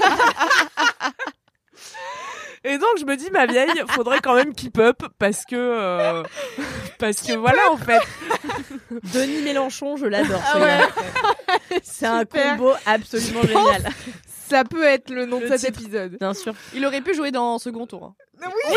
C: Et donc je me dis ma vieille, faudrait quand même keep up parce que euh, parce que voilà en fait.
D: Denis Mélenchon, je l'adore.
B: Ah
D: celui-là.
B: ouais.
D: C'est un
B: Super.
D: combo absolument génial.
B: Ça peut être le nom
D: Le
B: de cet
D: titre.
B: épisode.
D: Bien sûr.
E: Il aurait pu jouer dans second tour. hein.
B: Oui,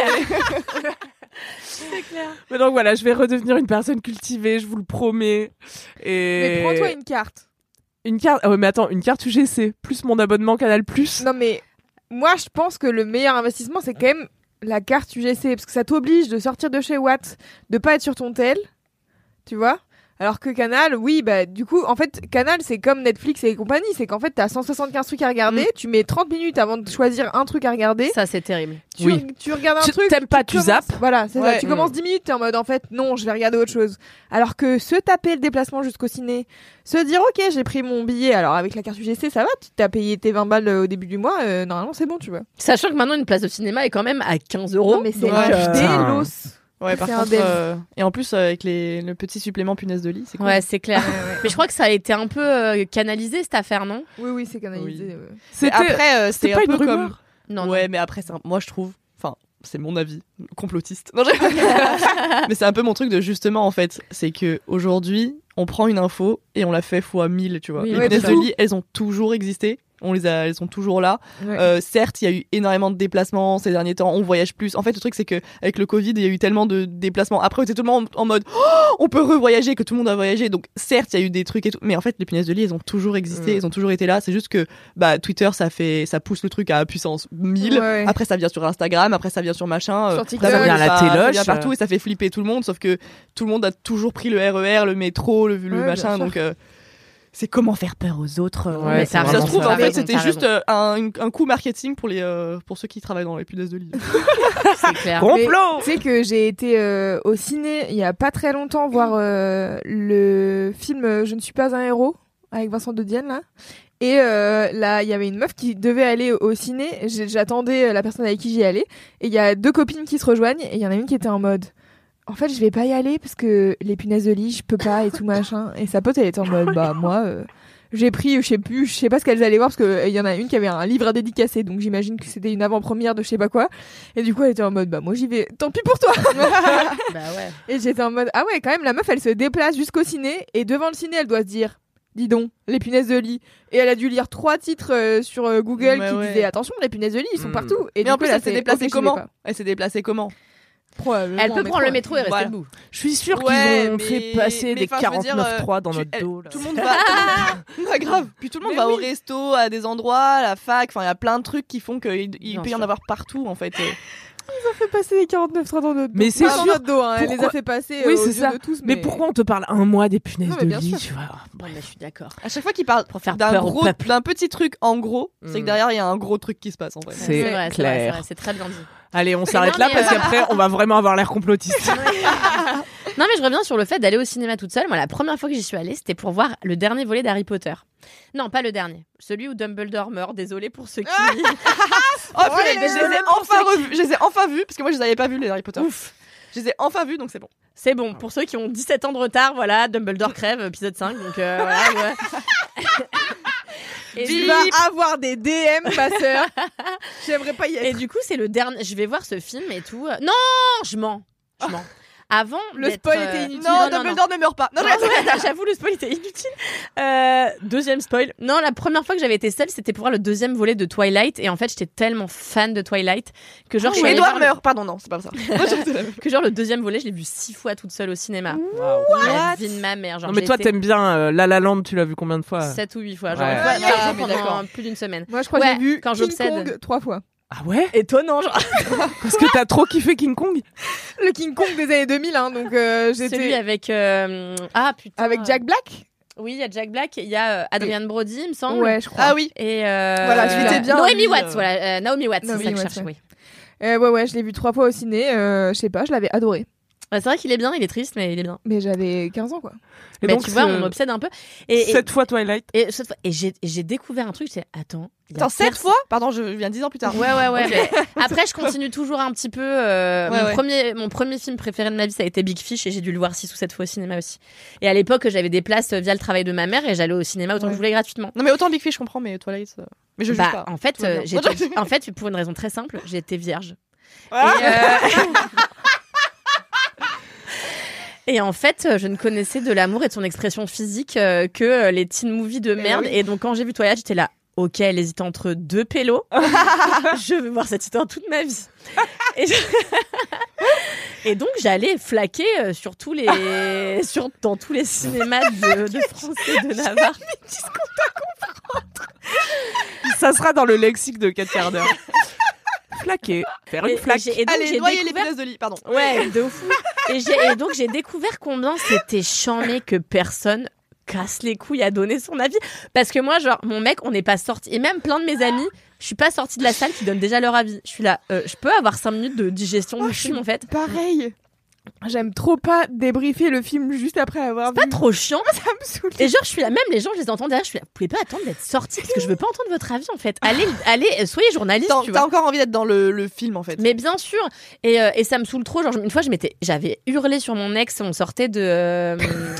D: C'est clair.
C: Mais donc voilà, je vais redevenir une personne cultivée, je vous le promets. Et
B: mais prends-toi une carte.
C: une carte. Ah ouais, mais attends, une carte U G C plus mon abonnement Canal+.
B: Non mais moi je pense que le meilleur investissement c'est quand même la carte U G C parce que ça t'oblige de sortir de chez Watt, de pas être sur ton tel, tu vois. Alors que Canal, oui, bah du coup, en fait, Canal c'est comme Netflix et compagnie, c'est qu'en fait t'as cent soixante-quinze trucs à regarder,
C: Mm.
B: tu mets trente minutes avant de choisir un truc à regarder.
D: Ça, c'est terrible.
B: Tu,
C: Oui.
B: tu regardes un
C: Tu-
B: truc,
C: t'aimes pas, tu
B: commences-
C: zappes.
B: Voilà, c'est
E: Ouais.
B: ça. Tu
C: Mm.
B: commences dix minutes, t'es en mode en fait non, je vais regarder autre chose. Alors que se taper le déplacement jusqu'au ciné, se dire ok, j'ai pris mon billet, alors avec la carte U G C ça va, tu t'as payé tes vingt balles euh, au début du mois, euh, normalement c'est bon, tu vois.
D: Sachant que maintenant, une place de cinéma est quand même à quinze euros.
B: Non mais c'est
E: Ouais,
B: un
C: putain.
B: délos.
E: Ouais, par
B: C'est un
E: contre.
B: dev.
E: euh, Et en plus, euh, avec les... le petit supplément punaise de lit, c'est cool.
D: Ouais, c'est clair. Mais je crois que ça a été un peu euh, canalisé cette affaire, non?
B: Oui oui, c'est canalisé.
E: Oui.
B: ouais.
C: C'était
E: Après, euh,
C: c'était
E: c'est
C: pas
E: un
C: une
E: peu
C: rumeur.
E: comme.
D: Non.
E: Ouais, mais après, c'est un- moi je trouve. Enfin, c'est mon avis complotiste. Non, je- mais c'est un peu mon truc de justement en fait, c'est que aujourd'hui, on prend une info et on la fait fois mille, tu vois.
D: Oui,
E: les
B: ouais,
E: punaises
B: c'est
E: de
B: ça.
E: lit, elles ont toujours existé. On les a, elles sont toujours là.
B: Ouais.
E: Euh, certes, il y a eu énormément de déplacements ces derniers temps. On voyage plus. En fait, le truc, c'est que avec le Covid, il y a eu tellement de déplacements. Après, on était tout le monde en mode, oh, on peut revoyager, que tout le monde a voyagé. Donc, certes, il y a eu des trucs et tout. Mais en fait, les punaises de lit, elles ont toujours existé.
C: Mm.
E: Elles ont toujours été là. C'est juste que, bah, Twitter, ça fait, ça pousse le truc à puissance mille.
B: Ouais.
E: Après, ça vient sur Instagram. Après, ça vient sur machin.
B: Sur
E: euh,
B: TikTok.
C: Ça vient à la
E: ça- ça
C: téloche.
E: vient partout et ça fait flipper tout le monde. Sauf que tout le monde a toujours pris le R E R, le métro, le, le
B: Ouais,
E: machin.
B: bien sûr.
E: Donc, euh, c'est comment faire peur aux autres. euh,
C: Ouais,
D: mais
C: c'est
D: t'as
E: ça
C: vraiment
E: se trouve,
D: t'as
E: en fait,
D: raison,
E: c'était
D: t'as
E: juste
D: raison.
E: euh, un, un coup marketing pour, les, euh, pour ceux qui travaillent dans les punaises de lit.
D: C'est clair.
C: complot.
B: Tu sais que j'ai été euh, au ciné il y a pas très longtemps voir euh, le film euh, Je ne suis pas un héros avec Vincent de Dienne là. Et euh, là, il y avait une meuf qui devait aller au, au ciné. J'ai- J'attendais euh, la personne avec qui j'y allais. Et il y a deux copines qui se rejoignent. Et il y en a une qui était en mode en fait, je vais pas y aller parce que les punaises de lit, je peux pas et tout machin. Et sa pote, elle était en mode bah moi. euh, J'ai pris, je sais plus, je sais pas ce qu'elles allaient voir parce que il y en a une qui avait un livre à dédicacer, donc j'imagine que c'était une avant-première de je sais pas quoi. Et du coup, elle était en mode, bah moi j'y vais, tant pis pour toi.
D: Bah ouais.
B: Et j'étais en mode, ah ouais, quand même, la meuf, elle se déplace jusqu'au ciné et devant le ciné, elle doit se dire, dis donc, les punaises de lit. Et elle a dû lire trois titres euh, sur euh, Google
E: Ouais,
B: qui
E: ouais.
B: disaient, attention, les punaises de lit, ils sont
C: Mm.
B: partout. Et
E: Mais
B: du
E: en
B: coup,
E: plus,
B: elle a
E: elle s'est
B: fait,
E: déplacée
B: ok, j'y vais
E: comment
B: pas.
E: Elle s'est déplacée comment
B: Probablement
D: Elle peut
B: en
D: prendre le
B: métro.
D: métro et rester
E: Voilà.
D: debout.
C: Je suis sûre
E: Ouais,
C: qu'ils ont
E: mais-
C: fait passer
E: mais
C: des
E: enfin, je veux dire,
C: quarante-neuf trois dans
E: tu-
C: notre
E: elle-
C: dos. Là.
E: Tout le monde va. Pas grave. Puis tout le monde
B: Mais
E: va au
B: oui.
E: resto, à des endroits, à la fac. Enfin, il y a plein de trucs qui font qu'il il
D: Bien
E: peut y
D: sûr.
E: en avoir partout, en fait.
B: Ils ont fait passer les quarante-neuf trois dans notre dos.
C: Mais c'est
B: Pas dans
C: sûr.
B: notre dos, hein. Elle les
C: Pourquoi-
B: a fait passer
C: Oui,
B: euh,
C: c'est
B: aux
C: ça.
B: yeux de tous.
C: Mais pourquoi on te parle un mois des punaises
B: Non, mais
C: de
B: bien
C: lit,
B: sûr.
C: tu vois?
D: Bon, mais je suis d'accord.
E: À chaque fois qu'ils parlent
D: Pour faire
E: d'un
D: peur au
E: gros,
D: peuple.
E: d'un petit truc en gros, c'est que
C: Mm.
E: derrière il y a un gros truc qui se passe en vrai.
C: C'est
D: C'est vrai, c'est vrai, c'est
C: clair.
D: vrai, c'est très bien dit.
C: Allez, on s'arrête
D: non,
C: là
D: mais,
C: parce
D: euh,
C: qu'après, on va vraiment avoir l'air complotiste.
D: Non, mais je reviens sur le fait d'aller au cinéma toute seule. Moi, la première fois que j'y suis allée, c'était pour voir le dernier volet d'Harry Potter. Non, pas le dernier. Celui où Dumbledore meurt. Désolée pour ceux qui...
E: Oh, purée, mais je les ai enfin revus. Je les ai enfin vus parce que moi je les avais pas vus les Harry Potter.
D: Ouf.
E: Je les ai enfin vus donc c'est bon.
D: C'est bon, pour ceux qui ont dix-sept ans de retard, voilà, Dumbledore crève, épisode cinq, donc euh, voilà, ouais. Et,
B: Tu
D: du-
B: vas avoir des D M, ma sœur. J'aimerais pas y
D: et
B: être.
D: du coup, c'est le dernier. Je vais voir ce film et tout. Non, je mens. Je mens. Avant,
B: Le
D: d'être,
B: spoil
D: euh,
B: était inutile.
E: Non,
D: non,
E: Dumbledore ne meurt pas. Non,
D: Non,
E: je-
D: ouais, j'avoue, le spoil était inutile. Euh, deuxième spoil. Non, la première fois que j'avais été seule, c'était pour voir le deuxième volet de Twilight. Et en fait, j'étais tellement fan de Twilight que genre, je suis allée
E: Edouard
D: voir le-
E: meurt. Pardon, non, c'est pas ça. Moi, j'étais là.
D: que genre le deuxième volet, je l'ai vu six fois toute seule au cinéma. La vie de ma mère. Genre,
C: Non, mais
D: j'ai
C: toi,
D: été
C: t'aimes bien euh, La La Land, tu l'as vu combien de fois?
D: sept ou huit fois. Genre,
C: Ouais.
D: une fois
E: Ah,
D: par jour
E: mais
D: pendant
E: d'accord.
D: plus d'une semaine.
B: Moi, je crois que
D: Ouais,
B: j'ai vu
D: quand
B: King
D: j'obsède.
B: Kong trois fois.
C: Ah ouais?
D: Étonnant, genre.
C: Parce que t'as trop kiffé King Kong?
B: Le King Kong des années deux mille, hein, donc euh,
D: Celui
B: j'étais
D: avec. euh, Ah putain.
B: avec Jack Black.
D: Oui, il y a Jack Black, il y a euh, Adrian Brody, il me semble.
B: Ouais, je crois.
E: Ah oui.
D: Et euh,
B: Voilà, celui-là.
E: C'était bien,
D: Naomi
E: lui,
D: Watts,
E: euh.
D: voilà. euh, Naomi Watts, c'est
B: Naomi
D: ça que je
B: Watts,
D: cherche,
B: ouais.
D: oui.
B: Euh, ouais, ouais, je l'ai vu trois fois au ciné. Euh, je sais pas, je l'avais adoré.
D: Ouais, c'est vrai qu'il est bien, il est triste, mais il est bien.
B: Mais j'avais quinze ans, quoi.
C: Et
D: Mais
C: donc,
D: tu vois,
C: ce-
D: on m'obsède un peu. Et, et,
C: Cette fois Twilight.
D: et, cette fois- et j'ai et j'ai découvert un truc, c'est attends. il y a
E: Attends, sept
D: perso-
E: fois Pardon, je viens dix ans plus tard.
D: Ouais, ouais, ouais. mais après, je continue toujours un petit peu. euh,
E: Ouais,
D: mon,
E: ouais.
D: Premier, mon premier film préféré de ma vie, ça a été Big Fish et j'ai dû le voir six ou sept fois au cinéma aussi. Et à l'époque, j'avais des places via le travail de ma mère et j'allais au cinéma autant
B: Ouais.
D: que je voulais gratuitement.
E: Non mais autant Big Fish, je comprends, mais Twilight, euh, mais je juge
D: Bah,
E: pas.
D: en fait,
E: Tout va
D: euh,
E: bien.
D: j'étais- en fait, pour une raison très simple, j'étais vierge.
E: Ah.
D: Et, euh, Et en fait, euh, je ne connaissais de l'amour et de son expression physique euh, que euh, les teen movies de merde.
E: oui.
D: Et donc, quand j'ai vu Twilight, j'étais là. Ok, elle hésite entre deux pélos. Je veux voir cette histoire toute ma vie. Et, je- et donc, j'allais flaquer euh, sur tous les, sur, dans tous les cinémas de, de France et de Navarre.
C: Ça sera dans le lexique de quatre quarts d'heure. Flaquer. Faire
D: Et-
C: une
D: et
C: flaque.
D: j'ai- et donc,
E: Allez,
D: j'ai
E: noyer les
D: découvert-
E: punaises de lit, pardon.
D: Ouais, de fou. Et, j'ai- et donc j'ai découvert combien c'était chambé que personne casse les couilles à donner son avis. Parce que moi, genre, mon mec, on n'est pas sorti. Et même plein de mes amis, je suis pas sortie de la salle qui donnent déjà leur avis. Je suis là, euh, je peux avoir cinq minutes de digestion
B: Oh,
D: du
B: je
D: film
B: suis
D: en fait.
B: Pareil. J'aime trop pas débriefer le film juste après avoir vu.
D: Pas trop chiant.
B: Ça me saoule.
D: Et genre, je suis là, même les gens, je les entends derrière, je suis là, vous pouvez pas attendre d'être sortis parce que je veux pas entendre votre avis en fait. Allez, allez, euh, soyez journaliste,
E: T'as
D: tu
E: t'as
D: vois.
E: encore envie d'être dans le, le film en fait.
D: Mais bien sûr, et, euh, et ça me saoule trop. Genre, une fois, je m'étais, j'avais hurlé sur mon ex, on sortait de euh,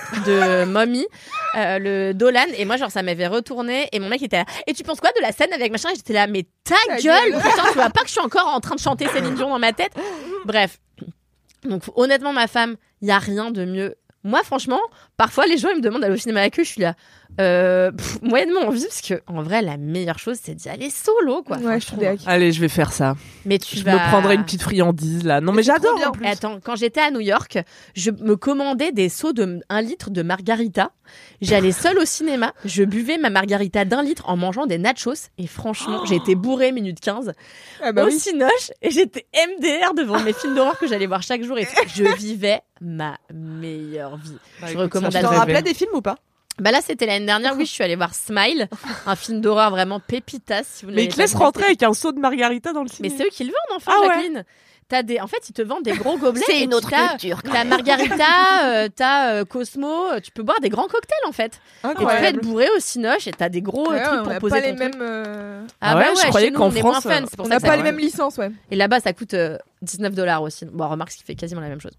D: de Mommy, euh, le Dolan, et moi, genre, ça m'avait retourné, et mon mec était là. Et tu penses quoi de la scène avec machin? Et j'étais là, mais ta,
B: Ta
D: gueule,
B: gueule.
D: putain, tu vois pas que je suis encore en train de chanter Céline Dion dans ma tête. Bref, donc honnêtement, ma femme, il y a rien de mieux. Moi, franchement, parfois, les gens ils me demandent d'aller au cinéma avec eux, je suis là. Euh, pff, moyennement envie parce que en vrai, la meilleure chose, c'est d'y aller solo, quoi.
B: Ouais, je suis
D: franchement.
B: d'accord.
C: Allez, je vais faire ça.
D: Mais tu
C: Je
D: vas...
C: me prendrai une petite friandise là. Non mais
E: c'est trop
C: j'adore
E: bien.
C: en plus.
D: Et attends, quand j'étais à New York, je me commandais des seaux de un litre de margarita. J'allais seule au cinéma, je buvais ma margarita d'un litre en mangeant des nachos. Et franchement, j'ai été bourrée minute quinze
B: Ah bah
D: au
B: oui.
D: Cinoche et j'étais M D R devant mes films d'horreur que j'allais voir chaque jour. Et tout. Je vivais ma meilleure vie.
C: Bah,
D: je
C: écoute,
D: recommande
C: ça
E: Tu
D: à
E: t'en
C: fait
D: tous.
C: rêver.
E: rappelais des films ou pas?
D: Bah là, c'était l'année dernière. Oui, je suis allée voir Smile, un film d'horreur vraiment pépitas. Si vous ne
C: Mais
D: l'avez
C: ils te
D: pas
C: laissent
D: vu,
C: rentrer avec un seau de margarita dans le
D: mais
C: ciné.
D: c'est eux qui le vendent enfin,
C: Ah ouais.
D: Jacqueline. T'as des, en fait, ils te vendent des gros gobelets.
E: C'est
D: et
E: une
D: tu
E: autre
D: t'as-
E: culture, quand
D: T'as margarita, euh, t'as euh, Cosmo, euh, tu peux boire des grands cocktails en fait. Et tu peux
B: Incroyable.
D: être bourré au cinoche et t'as des gros euh,
B: Ouais,
D: trucs
B: on
D: pour
B: n'a
D: poser
B: pas
D: ton
B: les
D: truc.
B: mêmes. euh,
D: Ah,
C: Ah
D: bah
C: ouais,
D: ouais,
C: je croyais
D: chez nous,
C: qu'en
D: on est moins
C: France,
D: fun,
C: euh,
D: c'est pour
B: On
D: ça
B: n'a
D: que ça
B: pas
D: coûte-
B: les mêmes licences, ouais.
D: Et là-bas, ça coûte euh, dix-neuf dollars aussi. Bon, remarque, ce qui fait quasiment la même chose.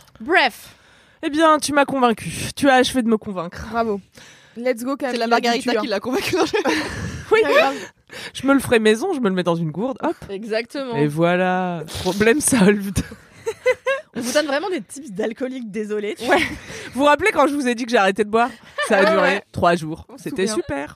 D: Bref.
C: Eh bien, tu m'as convaincu. Tu as achevé de me convaincre.
B: Bravo. Let's go, Camille.
E: C'est la margarita
B: culture.
E: qui l'a convaincu. Non, je-
C: Oui. Je me le ferai maison, je me le mets dans une gourde. Hop.
D: Exactement.
C: Et voilà. Problème solved.
D: On vous donne vraiment des tips d'alcoolique, désolé. tu
C: Ouais. Vous vous rappelez quand je vous ai dit que j'ai arrêté de boire? Ça a
B: Ouais,
C: duré
B: ouais.
C: trois jours.
B: On se
C: C'était
B: souvient.
C: super.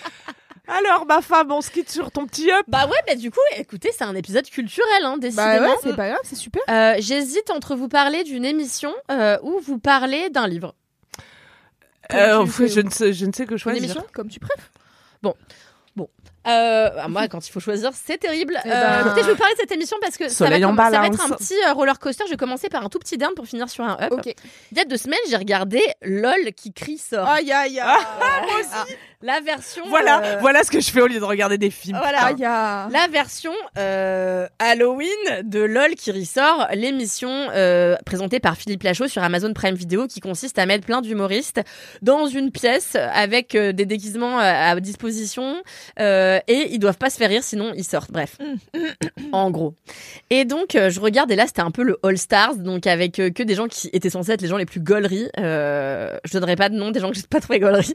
C: Alors, ma femme, on se quitte sur ton petit up.
D: Bah ouais, bah du coup, écoutez, c'est un épisode culturel, hein,
B: Bah
D: décidément.
B: ouais, c'est pas grave, c'est super.
D: Euh, J'hésite entre vous parler d'une émission euh, ou vous parler d'un livre.
C: Euh,
B: tu
C: pff,
B: fais-
C: je, ne sais, je ne sais que
D: Une
C: choisir.
D: émission
B: Comme tu préfères.
D: Euh, bah, moi, quand il faut choisir, c'est terrible.
B: Eh
D: Euh,
B: ben...
D: écoutez, je vais vous parler de cette émission parce que ça va,
C: Soleil en
D: comme- ça va
C: balance.
D: être un petit euh, roller coaster. Je vais commencer par un tout petit down pour finir sur un up.
B: Ok.
D: Il y a deux semaines, j'ai regardé LOL qui crie sort.
B: Aïe aïe aïe.
C: Moi aussi.
D: La version.
C: Voilà,
D: euh,
C: voilà ce que je fais au lieu de regarder des films.
D: Voilà.
B: Aïe aïe.
D: La version euh, Halloween de LOL qui ressort, l'émission euh, présentée par Philippe Lachaud sur Amazon Prime Video qui consiste à mettre plein d'humoristes dans une pièce avec euh, des déguisements à, à disposition euh, et ils doivent pas se faire rire sinon ils sortent. Bref, en gros. Et donc euh, je regarde et là c'était un peu le All Stars donc avec euh, que des gens qui étaient censés être les gens les plus gauleries. Euh, je donnerai pas de nom des gens que j'ai pas trouvé gauleries.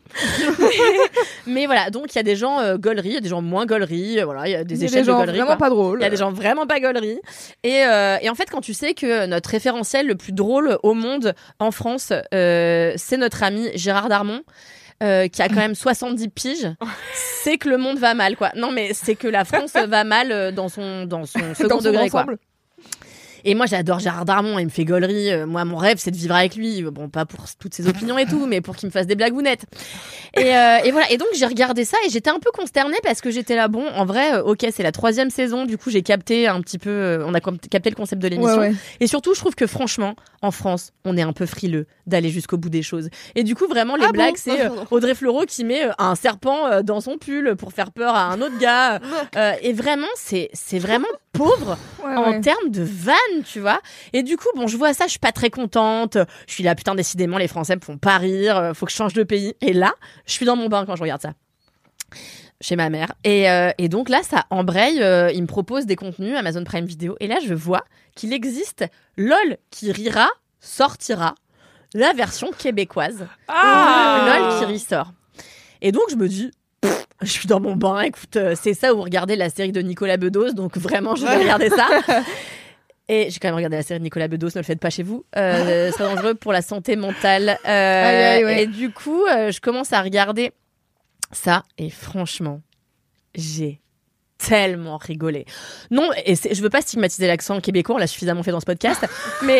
D: Mais voilà, donc il y a des gens euh, gauleries, il y a des gens moins gauleries, euh, voilà, il y a des
B: Il y a
D: échelles
B: des gens
D: de gaulerie.
B: vraiment
D: quoi.
B: pas drôles.
D: Il y a des gens vraiment pas gauleries. Et, euh, et en fait, quand tu sais que notre référentiel le plus drôle au monde en France, euh, c'est notre ami Gérard Darmon, euh, qui a quand même soixante-dix piges, c'est que le monde va mal, quoi. Non, mais c'est que la France va mal euh, dans son, dans son second
B: Dans son
D: degré, quoi.
B: ensemble.
D: Et moi, j'adore Gérard Darmon, il me fait gaulerie. Euh, Moi, mon rêve, c'est de vivre avec lui. Bon, pas pour toutes ses opinions et tout, mais pour qu'il me fasse des blagounettes. Et, euh, et voilà. Et donc, j'ai regardé ça et j'étais un peu consternée parce que j'étais là, bon, en vrai, euh, ok, c'est la troisième saison. Du coup, j'ai capté un petit peu, euh, on a com- capté le concept de l'émission.
B: Ouais, ouais.
D: Et surtout, je trouve que franchement, en France, on est un peu frileux d'aller jusqu'au bout des choses. Et du coup, vraiment, les
B: Ah
D: blagues,
B: bon
D: c'est euh, Audrey Fleurot qui met euh, un serpent euh, dans son pull pour faire peur à un autre gars. Euh, et vraiment, c'est, c'est vraiment pauvre
B: Ouais,
D: en
B: ouais.
D: termes de vannes, tu vois. Et du coup, bon, je vois ça, je suis pas très contente. Je suis là, putain, décidément, les Français me font pas rire. euh, Faut que je change de pays. Et là, je suis dans mon bain quand je regarde ça. Chez ma mère. Et, euh, et donc là, ça embraye. Euh, il me propose des contenus Amazon Prime Video. Et là, je vois qu'il existe LOL qui rira, sortira. La version québécoise.
C: Ah
D: LOL qui ressort. Et donc, je me dis, pff, je suis dans mon bain, écoute, euh, c'est ça où vous regardez la série de Nicolas Bedos, donc vraiment, je vais regarder ça. Et j'ai quand même regardé la série de Nicolas Bedos, ne le faites pas chez vous. Euh, c'est dangereux pour la santé mentale. Euh,
B: Aïe, aïe, ouais.
D: Et du coup, euh, je commence à regarder ça, et franchement, j'ai tellement rigolé. Non, et c'est, je veux pas stigmatiser l'accent québécois, on l'a suffisamment fait dans ce podcast, mais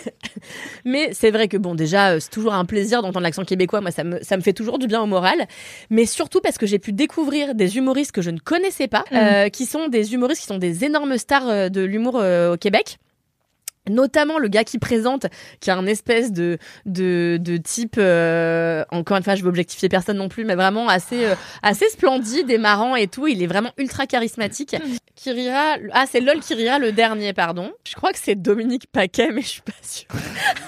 D: mais c'est vrai que bon, déjà, euh, c'est toujours un plaisir d'entendre l'accent québécois. Moi, ça me ça me fait toujours du bien au moral, mais surtout parce que j'ai pu découvrir des humoristes que je ne connaissais pas,
B: Mm.
D: euh, qui sont des humoristes qui sont des énormes stars euh, de l'humour euh, au Québec. Notamment le gars qui présente, qui a un espèce de de, de type, euh, encore une fois, je veux objectifier personne non plus, mais vraiment assez euh, assez splendide et marrant et tout. Il est vraiment ultra charismatique. Qui rira, ah c'est LOL qui rira le dernier, pardon. Je crois que c'est Dominique Paquet, mais je suis pas sûre.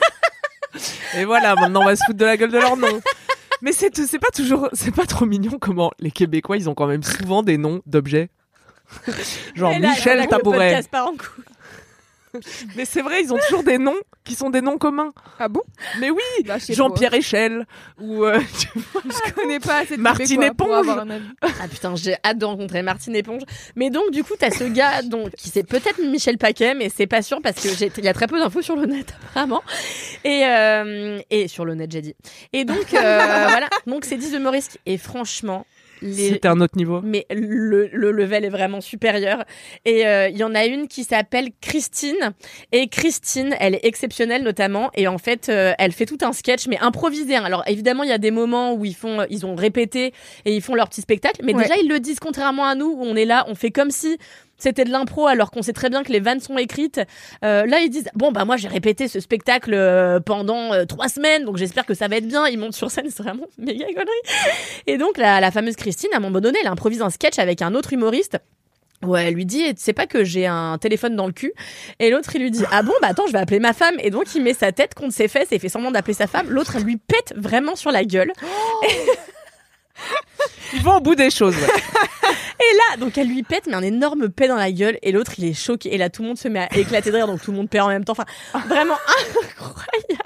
C: Et voilà, maintenant on va se foutre de la gueule de leur nom. Mais c'est, c'est pas toujours, c'est pas trop mignon comment les Québécois, ils ont quand même souvent des noms d'objets. Genre
D: Et là,
C: Michel
D: là, le
C: Tabouret.
D: podcast part en couille.
C: Mais c'est vrai, ils ont toujours des noms qui sont des noms communs.
B: Ah bon?
C: Mais oui,
B: Bah, je sais
C: Jean-Pierre Échelle ou euh, tu vois,
B: pas. Je connais pas assez de
C: Martine
B: Québécois pour
C: Éponge.
B: avoir un avis.
D: Ah putain, j'ai hâte de rencontrer Martine Éponge. Mais donc du coup, t'as ce gars donc qui c'est peut-être Michel Paquet, mais c'est pas sûr parce que j'ai il y a très peu d'infos sur le net apparemment. Et euh, et sur le net, j'ai dit. Et donc euh, voilà, donc c'est dix humoristes et franchement les
C: c'était un autre niveau.
D: mais le, le level est vraiment supérieur. Et il euh, y en a une qui s'appelle Christine. Et Christine, elle est exceptionnelle notamment. Et en fait, euh, elle fait tout un sketch, mais improvisé. Hein. Alors évidemment, il y a des moments où ils font, ils ont répété et ils font leur petit spectacle. Mais
B: Ouais.
D: déjà, ils le disent contrairement à nous, où on est là, on fait comme si c'était de l'impro alors qu'on sait très bien que les vannes sont écrites. Euh, là, ils disent bon bah moi j'ai répété ce spectacle euh, pendant euh, trois semaines, donc j'espère que ça va être bien. Ils montent sur scène, c'est vraiment méga connerie. Et donc la, la fameuse Christine, à un moment donné, elle improvise un sketch avec un autre humoriste. Ouais, elle lui dit, tu sais pas que j'ai un téléphone dans le cul? Et l'autre, il lui dit, ah bon, bah attends, je vais appeler ma femme. Et donc, il met sa tête contre ses fesses et il fait semblant d'appeler sa femme. L'autre, elle lui pète vraiment sur la gueule.
C: Ils vont au bout des choses. Ouais.
D: Et là, donc elle lui pète, mais un énorme paix dans la gueule. Et l'autre, il est choqué. Et là, tout le monde se met à éclater de rire, donc tout le monde perd en même temps. Enfin, vraiment incroyable.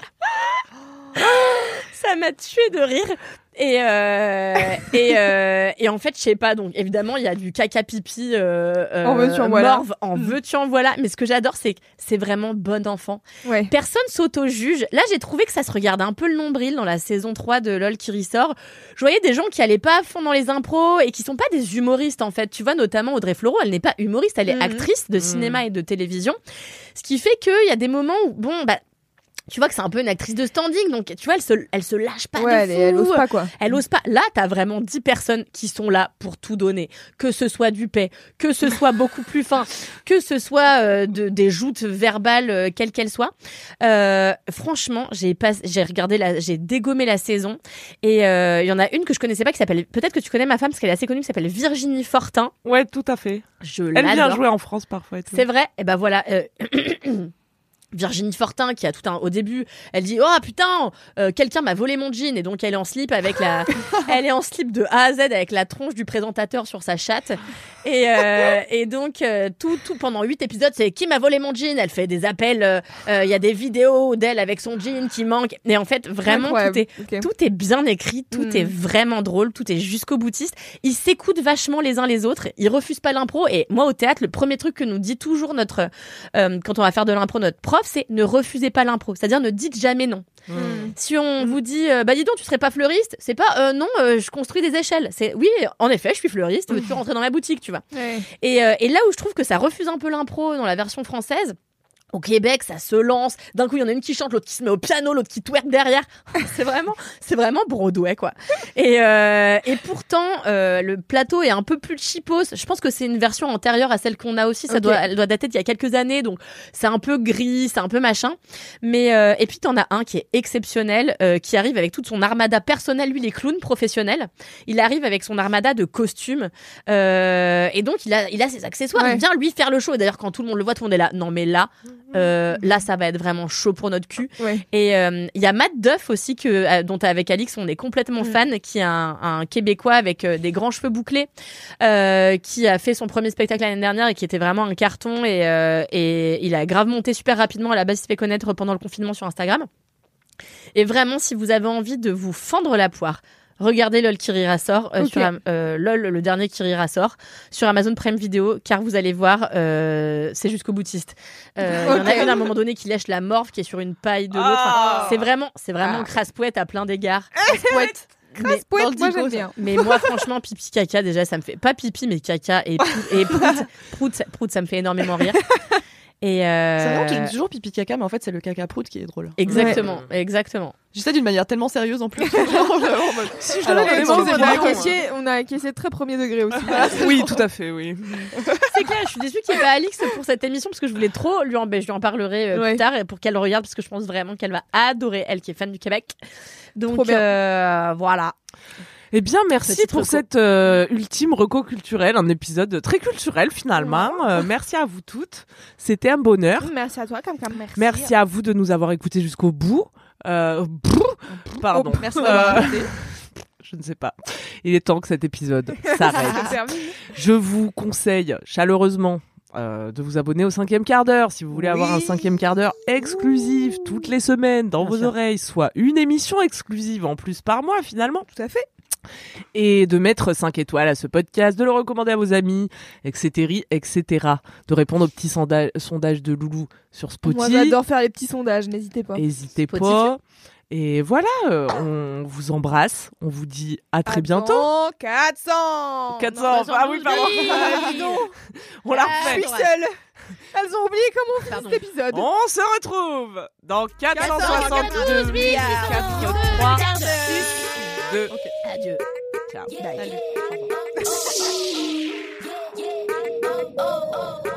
D: Ça m'a tué de rire. Et euh, et euh, et en fait, je sais pas. Donc évidemment, il y a du caca pipi euh, euh,
B: En veux-tu, en voilà.
D: morve, en veux-tu en voilà. Mais ce que j'adore, c'est que c'est vraiment bon enfant.
B: Ouais.
D: Personne s'auto-juge. Là, j'ai trouvé que ça se regarde un peu le nombril dans la saison trois de LOL qui ressort. Je voyais des gens qui allaient pas à fond dans les impros et qui sont pas des humoristes, en fait. Tu vois, notamment Audrey Fleurot, elle n'est pas humoriste, elle est
B: Mhm.
D: actrice de cinéma et de télévision. Ce qui fait qu'il y a des moments où, bon, bah, tu vois que c'est un peu une actrice de standing, donc tu vois, elle se, elle se lâche pas
B: Ouais,
D: de
B: elle,
D: fou.
B: elle ose pas quoi.
D: Elle ose pas. Là, t'as vraiment dix personnes qui sont là pour tout donner. Que ce soit du paix, que ce soit beaucoup plus fin, que ce soit euh, de, des joutes verbales, euh, quelles qu'elles soient. Euh, franchement, j'ai pas, j'ai regardé la, j'ai dégommé la saison. Et il euh, y en a une que je connaissais pas qui s'appelle, peut-être que tu connais ma femme parce qu'elle est assez connue, qui s'appelle Virginie Fortin.
C: Ouais, tout à fait.
D: Je
C: Elle
D: l'adore.
C: vient jouer en France parfois et tout.
D: C'est vrai. Et ben voilà. Euh... Virginie Fortin qui a tout un au début elle dit oh putain euh, quelqu'un m'a volé mon jean et donc elle est en slip avec la elle est en slip de A à Z avec la tronche du présentateur sur sa chatte et euh, et donc euh, tout tout pendant huit épisodes c'est qui m'a volé mon jean, elle fait des appels, il euh, euh, y a des vidéos d'elle avec son jean qui manque et en fait vraiment tout est
B: okay.
D: tout est bien écrit, tout mm. est vraiment drôle, tout est jusqu'au boutiste, ils s'écoutent vachement les uns les autres, ils refusent pas l'impro et moi au théâtre le premier truc que nous dit toujours notre euh, quand on va faire de l'impro notre prof c'est ne refusez pas l'impro, c'est-à-dire ne dites jamais non. Mmh. Si on mmh. vous dit euh, bah dis donc tu serais pas fleuriste, c'est pas euh, non euh, je construis des échelles, c'est oui en effet je suis fleuriste, veux-tu rentrer dans ma boutique, tu vois. Ouais. Et, euh, et là où je trouve que ça refuse un peu l'impro dans la version française, au Québec, ça se lance. D'un coup, il y en a une qui chante, l'autre qui se met au piano, l'autre qui twerk derrière. c'est vraiment, c'est vraiment Broadway, quoi. Et, euh, et pourtant, euh, le plateau est un peu plus cheapos. Je pense que c'est une version antérieure à celle qu'on a aussi. Ça okay. doit, elle doit dater d'il y a quelques années. Donc, c'est un peu gris, c'est un peu machin. Mais, euh, et puis, t'en as un qui est exceptionnel, euh, qui arrive avec toute son armada personnelle. Lui, il est clown professionnel. Il arrive avec son armada de costumes. Euh, et donc, il a, il a ses accessoires. Ouais. Il vient, lui, faire le show. Et d'ailleurs, quand tout le monde le voit, tout le monde est là. Non, mais là, Euh, là ça va être vraiment chaud pour notre cul. Ouais. Et il euh, y a Matt Duff aussi que euh, dont avec Alix on est complètement mmh. fan, qui est un, un Québécois avec euh, des grands cheveux bouclés, euh, qui a fait son premier spectacle l'année dernière et qui était vraiment un carton et, euh, et il a grave monté super rapidement. À la base il s'est fait connaître pendant le confinement sur Instagram. Et vraiment si vous avez envie de vous fendre la poire, regardez LOL qui rira sort euh, okay. sur euh, LOL le dernier qui rira sort sur Amazon Prime Video, car vous allez voir euh, c'est jusqu'au boutiste. Euh, okay. Il y en a une à un moment donné qui lèche la morve qui est sur une paille de l'autre. Enfin, c'est vraiment c'est vraiment ah. crasse-pouette à plein d'égards. Crasse-pouette.
B: Crasse-pouette, moi j'aime bien.
D: Mais moi franchement pipi caca déjà ça me fait pas pipi mais caca et et prout prout prout ça me fait énormément rire. Et euh...
E: c'est vrai, tu dis toujours pipi caca, mais en fait, c'est le caca prout qui est drôle.
D: Exactement, ouais. exactement.
E: Je dis ça d'une manière tellement sérieuse en plus.
B: Si je Alors, on, on, a acquiescé, on a acquiescé très premier degré aussi.
C: Oui, tout à fait, oui.
D: C'est clair, je suis déçue qu'il y ait pas Alix pour cette émission parce que je voulais trop lui en, ben, je lui en parlerai euh, ouais. plus tard pour qu'elle regarde parce que je pense vraiment qu'elle va adorer, elle qui est fan du Québec. Donc euh, voilà.
C: Eh bien, merci Petite pour reco. cette euh, ultime reco culturelle, un épisode très culturel finalement. Wow. Euh, merci à vous toutes. C'était un bonheur.
B: Merci à toi, Cam Cam. Merci.
C: Merci à vous de nous avoir écoutés jusqu'au bout. Euh, pardon.
E: Oh, merci d'avoir
C: euh, Je ne sais pas. Il est temps que cet épisode s'arrête. Je vous conseille chaleureusement Euh, de vous abonner au cinquième quart d'heure si vous voulez oui. avoir un cinquième quart d'heure exclusif toutes les semaines dans Bien vos sûr. oreilles, soit une émission exclusive en plus par mois finalement.
B: Tout à fait.
C: Et de mettre cinq étoiles à ce podcast, de le recommander à vos amis, et cetera, et cetera. De répondre aux petits sondages, sondages de Loulou sur Spotify.
B: Moi j'adore faire les petits sondages, n'hésitez pas.
C: N'hésitez pas. Et voilà, euh, on vous embrasse, on vous dit à très
B: Attends,
C: bientôt.
B: quatre cents
C: quatre cents Ah oui, pardon. On la refait.
B: Je suis seule. Elles ont oublié comment on fait cet épisode.
C: On se retrouve dans quatre cent soixante-deux mille quatre-vingt-trois deux.
D: Okay. Adieu.
C: Ciao.
D: Bye.
B: Salut.
F: Oh, oh, oh.